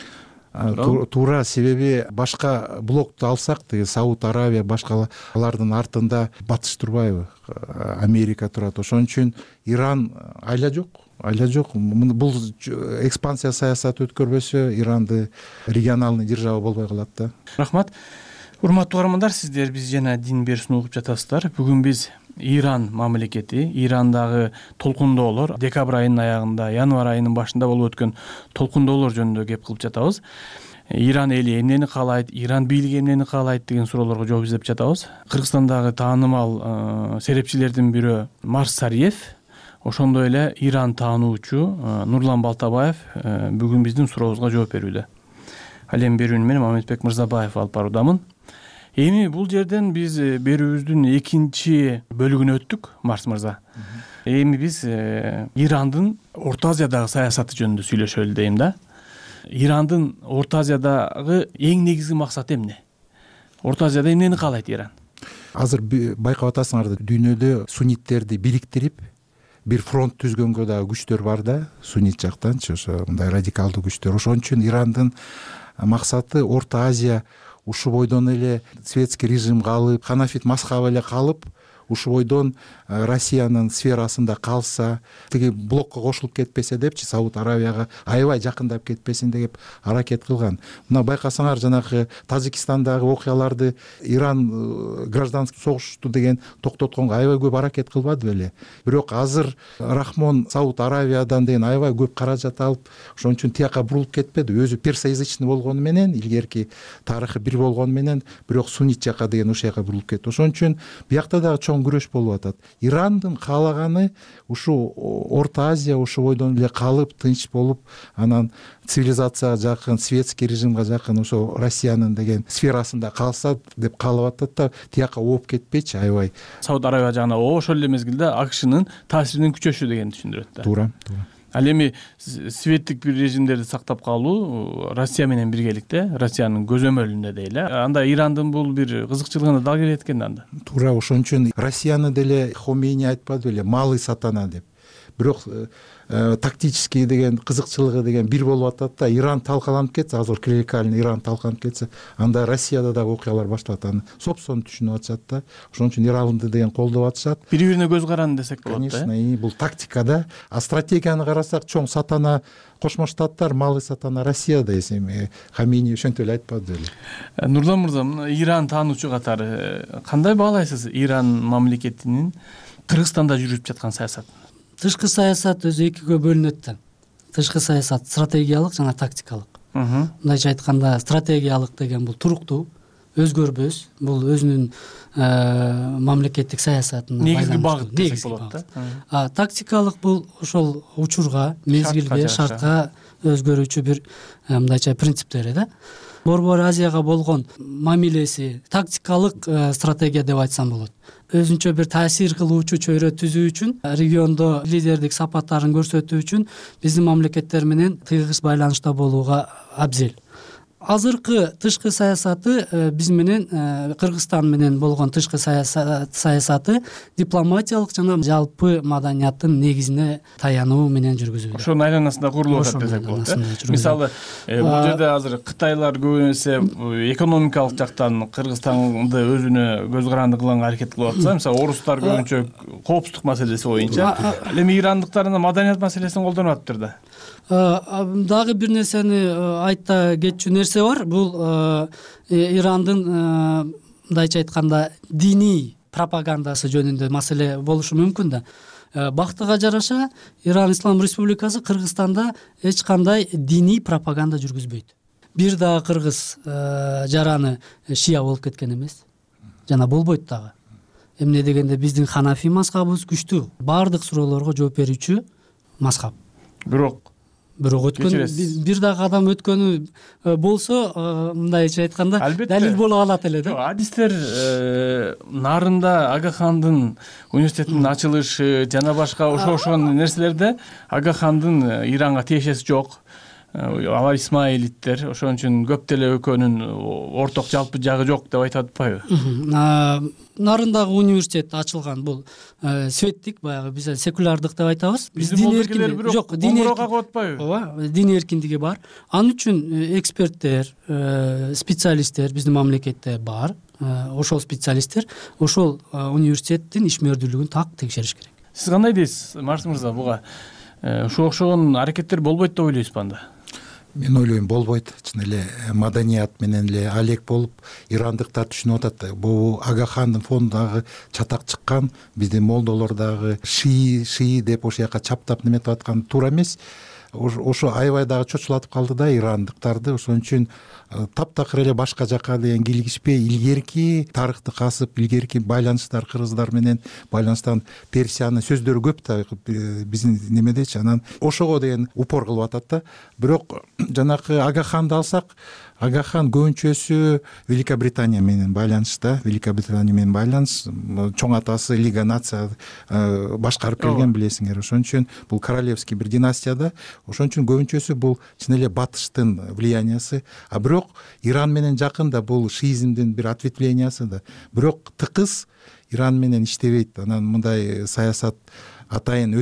Туура, себеби башка блокту алсак, тиги Сауд Аравия, башкалардын артында батыш турбайбы? Америка турат. Ошон үчүн Иран айла жок, айла жок. Бул экспансия саясаты өткөрбөсө Иранды региональный держава болбой калат да. Рахмат. Урматтуу көрөрмандар, сиздер биз жана Дин берүүсүн угуп жатасыздар. Бүгүн биз Иран мамлекети, Ирандагы толкундоолор декабрь айынын аягында, январь айынын башында болуп өткөн толкундоолор жөнүндө кеп кылып жатабыз. Иран эли эмнени каалайт, Иран бийлиги эмнени каалайт деген суроолорго жооп издеп жатабыз. Кыргызстандагы таанымал серепчилердин бирөө Марс Сариев, ошондой эле Иран таануучу Нурлан Балтабаев бүгүн биздин сурообузга жооп берүүдө. Ал эми берүүнү мен Мамедбек Мырзабаев алып баруудамын. Эми бул жерден биз берүүбүздүн экинчи бөлүгүнө өттүк, Марс мырза. Эми биз Ирандын Орто Азиядагы саясаты жөнүндө сүйлөшөлү дейм да. Ирандын Орто Азиядагы эң негизги максаты эмне? Орто Азияда эмнени каалайт Иран? Азыр байкап атасыңар, дүйнөдө сунниттерди бириктирип бир фронт түзгөнгө дагы күчтөр бар да, суннит жактанчы, ошо мындай радикалдуу күчтөр. Ошон үчүн Ирандын максаты Орто Азия ушу бойдон эле светский режим калып, ханафит мазхабы эле калып, ушу бойдон Россиянын сферасында калса, тиги блокко кошулуп кетпесе депчи, Сауд Аравияга аябай жакындап кетпесин деп аракет кылган. Мына байкасаңар, жанагы Тажикстандагы окуяларды Иран гражданский согушту деген токтотконго аябай көп аракет кылбады беле. Бирок азыр Рахмон Сауд Аравиядан деген аябай көп каражат алып, ошон үчүн тияка бурулуп кетпеди. Өзү персоязычный болгону менен, илгерки тарыхы бир болгону менен, бирок суннит жака деген ушул жака бурулуп кетти. Ошон үчүн биякта дагы чоң күрөш болуп атат. Ирандын каалаганы ушу Орто Азия ушу бойдон эле калып, тынч болуп, анан цивилизацияга жакын, светский режимге жакын ошо Россиянын деген сферасында калса деп каалап атат да, тияка ооп кетпейчи аябай. Сауд Аравия жагына ошол эле мезгилде АКШнын таасиринин күчөшү дегенди түшүндүрөт да. Туура, туура. Ал эми светтик бир режимдерди сактап калуу Россия менен биргеликте, Россиянын көзөмөлүндө дейли. Анда Ирандын бул бир кызыкчылыгына дал келет экен анда. Туура, ошон үчүн Россияны деле Хомейни айтпады беле, малый сатана деп. Бирок тактический деген кызыкчылыгы деген бир болуп атат да. Иран талкаланып кетсе, азыр клерикальный Иран талкаланып кетсе, анда Россияда дагы окуялар башталат, аны собственно түшүнүп атышат да. Ошон үчүн Иранды деген колдоп атышат. Бири-бирине көз караны десек болот да. Конечно, бул тактика да. А стратегияны карасак, чоң сатана Кошмо Штаттар, малый сатана Россияда эсем. Хамини ошентип эле айтпады беле. Нурлан мырза, Иран таануучу катары кандай баалайсыз Иран мамлекетинин Кыргызстанда жүрүп жаткан саясатын? Тышкы саясат өзү экиге бөлүнөт да. Тышкы саясат стратегиялык жана тактикалык. Мындайча айтканда, стратегиялык деген бул туруктуу, өзгөрбөс, бул өзүнүн мамлекеттик саясатына негизги багыт десек болот да. А тактикалык бул ошол учурга, мезгилге, шартка өзгөрүүчү бир мындайча принциптери да. Борбор Азияга болгон мамилеси тактикалык стратегия деп айтсам болот. Өзүнчө бир таасир кылуучу чөйрө түзүү үчүн, региондо лидердик сапаттарын көрсөтүү үчүн биздин мамлекеттер менен тыйгыз байланышта болууга абзел. Азыркы тышкы саясаты биз менен Кыргызстан менен болгон тышкы саясаты дипломатиялык жана жалпы маданияттын негизине таянуу менен жүргүзүлөт. Ошонун айланасында курулуп атат десек болот. Мисалы, бул жерде азыр Кытайлар көбүнесе экономикалык жактан Кыргызстанды өзүнө көз каранды кылганга аракет кылып атса, мисалы орустар көбүнчө коопсуздук маселеси боюнча, ал эми ирандыктар маданият маселесин колдонуп атыптыр да. Дагы бир нерсени айта кетчү нерсе бар. Бул Ирандын мындайча айтканда диний пропагандасы жөнүндө маселе болушу мүмкүн да. Бактыга жараша Иран Ислам Республикасы Кыргызстанда эч кандай диний пропаганда жүргүзбөйт. Бир дагы кыргыз жараны шия болуп кеткен эмес. Жана болбойт дагы. Эмне дегенде биздин ханафи мазхабыбыз күчтүү. Бардык суроолорго жооп берүүчү мазхаб. Бирок Бирок өткөн бир дагы адам өткөнү болсо, мындайча айтканда, далил боло калат эле да. Адистер нарында Ага хандын университетинин ачылышы жана башка ошо-ошон нерселерде Ага хандын Иранга тиешеси жок. Алар исмаилиттер, ошон үчүн көп деле экөөнүн орток жалпы жагы жок деп айтып атпайбы? Нарындагы университет ачылган бул светтик, баягы биз секулярдык деп айтабыз. Биз дин эркиндиги жок, дин эркиндиги ооба, дин эркиндиги бар. Анын үчүн эксперттер, специалисттер биздин мамлекетте бар. Ошол специалисттер ошол университеттин ишмердүүлүгүн так текшериш керек. Сиз кандай дейсиз, Марс мырза, буга ошо окшогон аракеттер болбойт деп ойлойсузбу анда? мен ойлойм болбойт. Чын эле маданият менен эле алек болуп ирандыктар түшүнүп атат. Бул Агахандын фондундагы чатак чыккан, биздин молдолор дагы шии шии деп ошол жака чаптап неметип аткан туура эмес. Ошо аябай дагы чочулатып калды да ирандыктарды. Ошон үчүн таптакыр эле башка жака деген килгишпей, илгерки тарыхты касып, илгерки байланыштар кыргыздар менен байланыштан Персиянын сөздөрү көп да биздин немедечи. Анан ошого деген упор кылып атат да. Бирок жанакы Агаханды алсак, Агахан көбүнчөсү Великобритания менен байланышта, Великобритания менен байланыш, чоң атасы Лига нация башкарып келген, билесиңер. Ошон үчүн бул королевский бир династияда, ошон үчүн көбүнчөсү бул чын эле батыштын влияниясы. А бирок Иран менен жакын да, бул шиизмдин бир ответвлениясы да. Бирок тыкыз Иран менен иштебейт. Анан мындай саясат атайын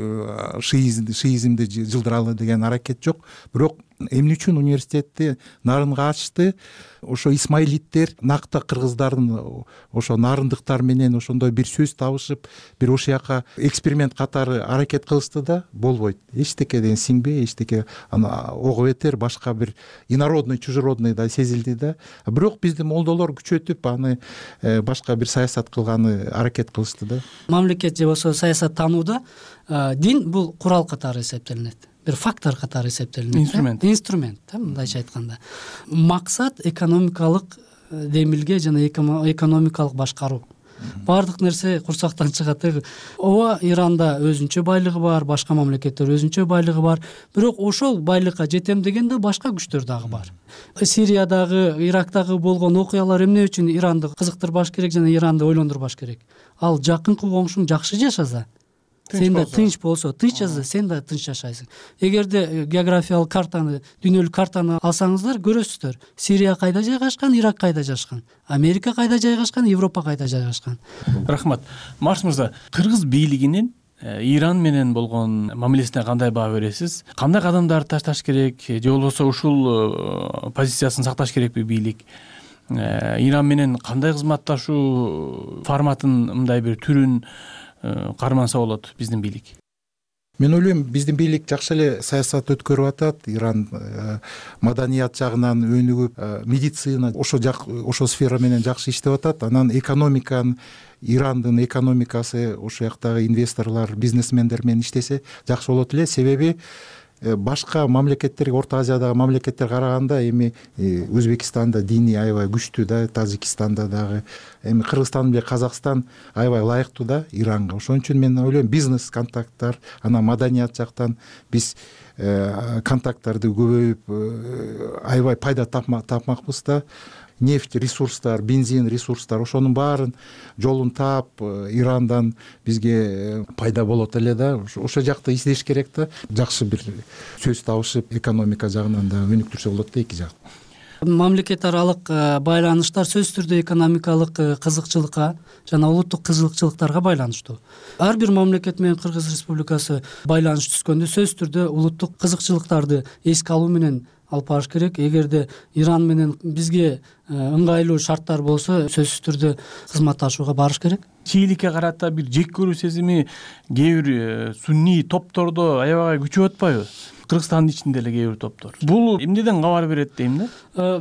шиизмди жылдыралы деген аракет жок. Бирок эмне үчүн университетти нарынга ачты? Ошо исмаилиттер накта кыргыздардын ошо нарындыктар менен ошондой бир сөз табышып, бир ошол жака эксперимент катары аракет кылышты да, болбойт. Эчтеке деген сиңбей, эчтеке аны ого бетер башка бир инородный, чужеродный да сезилди да. Бирок биздин молдолор күчөтүп аны башка бир саясат кылганы аракет кылышты да. Мамлекет же болсо саясат танууда дин бул курал катары эсептелинет. Бир фактор катары эсептелинет. Инструмент. Инструмент, мындайча айтканда. Максат экономикалык демилге жана экономикалык башкаруу. Бардык нерсе курсактан чыгат. Ооба, Иранда өзүнчө байлыгы бар, башка мамлекеттер өзүнчө байлыгы бар. Бирок ошол байлыкка жетем дегенде башка күчтөр дагы бар. Сириядагы, Ирактагы болгон окуялар эмне үчүн Иранды кызыктырбаш керек жана Иранды ойлондурбаш керек? Ал жакынкы коңшуң жакшы жашаса, сен да тынч болсо, тынч жашаса, сен да тынч жашайсың. Эгерде географиялык картаны, дүйнөлүк картаны алсаңыздар, көрөсүздөр. Сирия кайда жайгашкан, Ирак кайда жайгашкан, Америка кайда жайгашкан, Европа кайда жайгашкан. Рахмат. Марс мырза, кыргыз бийлигинин Иран менен болгон мамилесине кандай баа бересиз? Кандай кадамдарды ташташ керек, же болбосо ушул позициясын сакташ керекпи бийлик? Иран менен кандай кызматташуу форматын, мындай бир түрүн карманса болот биздин бийлик? Мен ойлойм, биздин бийлик жакшы эле саясат өткөрүп атат. Иран маданият жагынан өнүгүп, медицина ошо жак ошо сфера менен жакшы иштеп атат. Анан экономиканы, Ирандын экономикасы, ошол жактагы инвесторлор, бизнесмендер менен иштесе жакшы болот эле. Себеби башка мамлекеттерге, Орто Азиядагы мамлекеттерге караганда эми Өзбекстанда диний аябай күчтүү да, Тажикстанда дагы, эми Кыргызстан менен Казакстан аябай ылайыктуу да Иранга. Ошон үчүн мен ойлойм, бизнес контакттар, анан маданият жактан биз контакттарды көбөйүп аябай пайда тапмакпыз да. Нефть ресурстар, бензин ресурстар, ошонун баарын жолун таап, Ирандан бизге пайда болот эле да. Ошо жакта издеш керек да. Жакшы бир сөз табышып, экономика жагынан да өнүктүрсө болот да эки жак. Мамлекет аралык байланыштар сөзсүз түрдө экономикалык кызыкчылыкка жана улуттук кызыкчылыктарга байланыштуу. Ар бир мамлекет менен Кыргыз Республикасы байланыш түзгөндө сөзсүз түрдө улуттук кызыкчылыктарды эске алуу менен алып барыш керек. Эгерде Иран менен бизге ыңгайлуу шарттар болсо, сөзсүз түрдө кызматташууга барыш керек. Чийликке карата бир жек көрүү сезими кээ бир сунний топтордо аябай күчөп атпайбы? Кыргызстандын ичинде эле кээ бир топтор. Бул эмнеден кабар берет дейм да?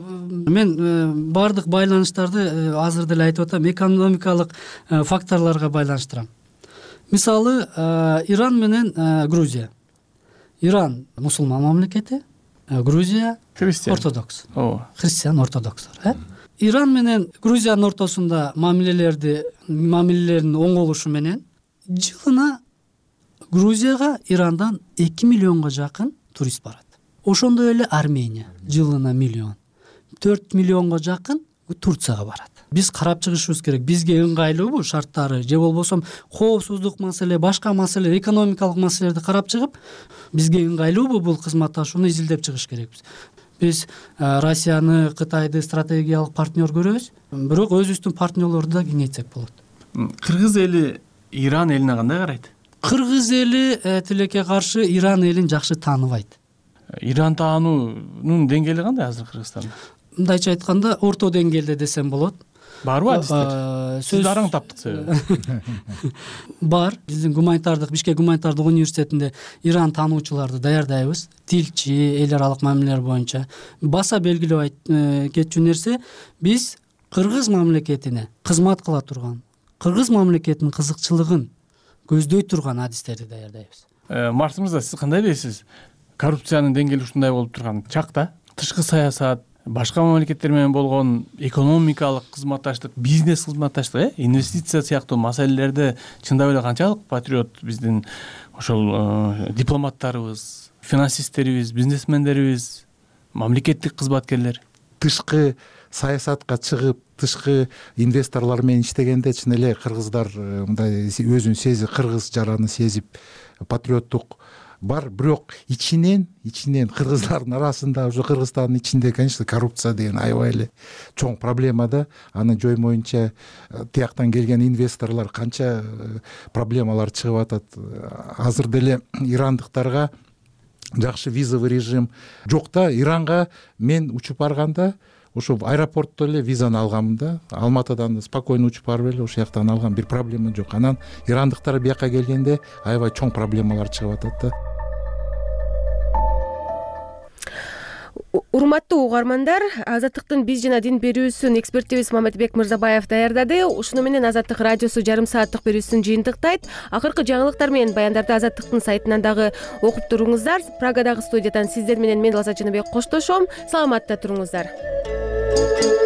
Мен бардык байланыштарды азыр деле айтып атам, экономикалык факторлорго байланыштырам. Мисалы, Иран менен Грузия. Иран мусулман мамлекети, Грузия христиан, ортодокс. Ооба, христиан ортодокстор, э? Иран менен Грузиянын ортосунда мамилелерди, мамилелердин оңолушу менен жылына Грузияга Ирандан эки миллионго жакын турист барат. Ошондой эле Армения жылына миллион, төрт миллионго жакын Турцияга барат. Биз карап чыгышыбыз керек. Бизге ыңгайлуубу шарттары, же болбосо коопсуздук маселе, башка маселе, экономикалык маселелерди карап чыгып, бизге ыңгайлуубу бул кызматташууну изилдеп чыгыш керекпиз. Биз Россияны, Кытайды стратегиялык партнер көрөбүз, бирок өзүбүздүн партнерлорду да кеңейтсек болот. Кыргыз эли Иран элине кандай карайт? Кыргыз эли тилекке каршы Иран элин жакшы тааныбайт. Иран таануунун деңгээли кандай азыр Кыргызстанда? Мындайча айтканда, орто деңгээлде десем болот. барбы адистер? Сиз дараң таптык себеби? Бар. Биздин гуманитардык Бишкек гуманитардык университетинде Иран таануучуларды даярдайбыз. Тилчи, эл аралык мамилелер боюнча. Баса белгилеп кетчү нерсе, биз кыргыз мамлекетине кызмат кыла турган, кыргыз мамлекетинин кызыкчылыгын көздөй турган адистерди даярдайбыз. Марс мырза, сиз кандай дейсиз? Коррупциянын деңгээли ушундай болуп турган чакта тышкы саясат, башка мамлекеттер менен болгон экономикалык кызматташтык, бизнес кызматташтык, э, инвестиция сыяктуу маселелерде чындап эле канчалык патриот биздин ошол дипломаттарыбыз, финансисттерибиз, бизнесмендерибиз, мамлекеттик кызматкерлер тышкы саясатка чыгып, тышкы инвесторлор менен иштегенде чын эле кыргыздар мындай өзүн сезип, кыргыз жараны сезип, патриоттук бар, бирок ичинен ичинен кыргыздардын арасында, уже Кыргызстандын ичинде, конечно, коррупция деген аябай эле чоң проблема да. Аны жоймоюнча тияктан келген инвесторлор канча проблемалар чыгып атат. Азыр деле ирандыктарга жакшы визовый режим жок да. Иранга мен учуп барганда ошо аэропортто эле визаны алганмын да. Алматыдан спокойно учуп барып эле ошол жактан алган, бир проблема жок. Анан ирандыктар бияка келгенде аябай чоң проблемалар чыгып атат да. Урматтуу угармандар, Азаттыктын биз жана дин берүүсүн экспертибиз Маматбек Мырзабаев даярдады. Ушуну менен Азаттык радиосу жарым сааттык берүүсүн жыйынтыктайт. Акыркы жаңылыктар менен баяндарды Азаттыктын сайтынан дагы окуп туруңуздар. Прагадагы студиядан сиздер менен мен Лазат Жаныбек коштошом. Саламатта туруңуздар.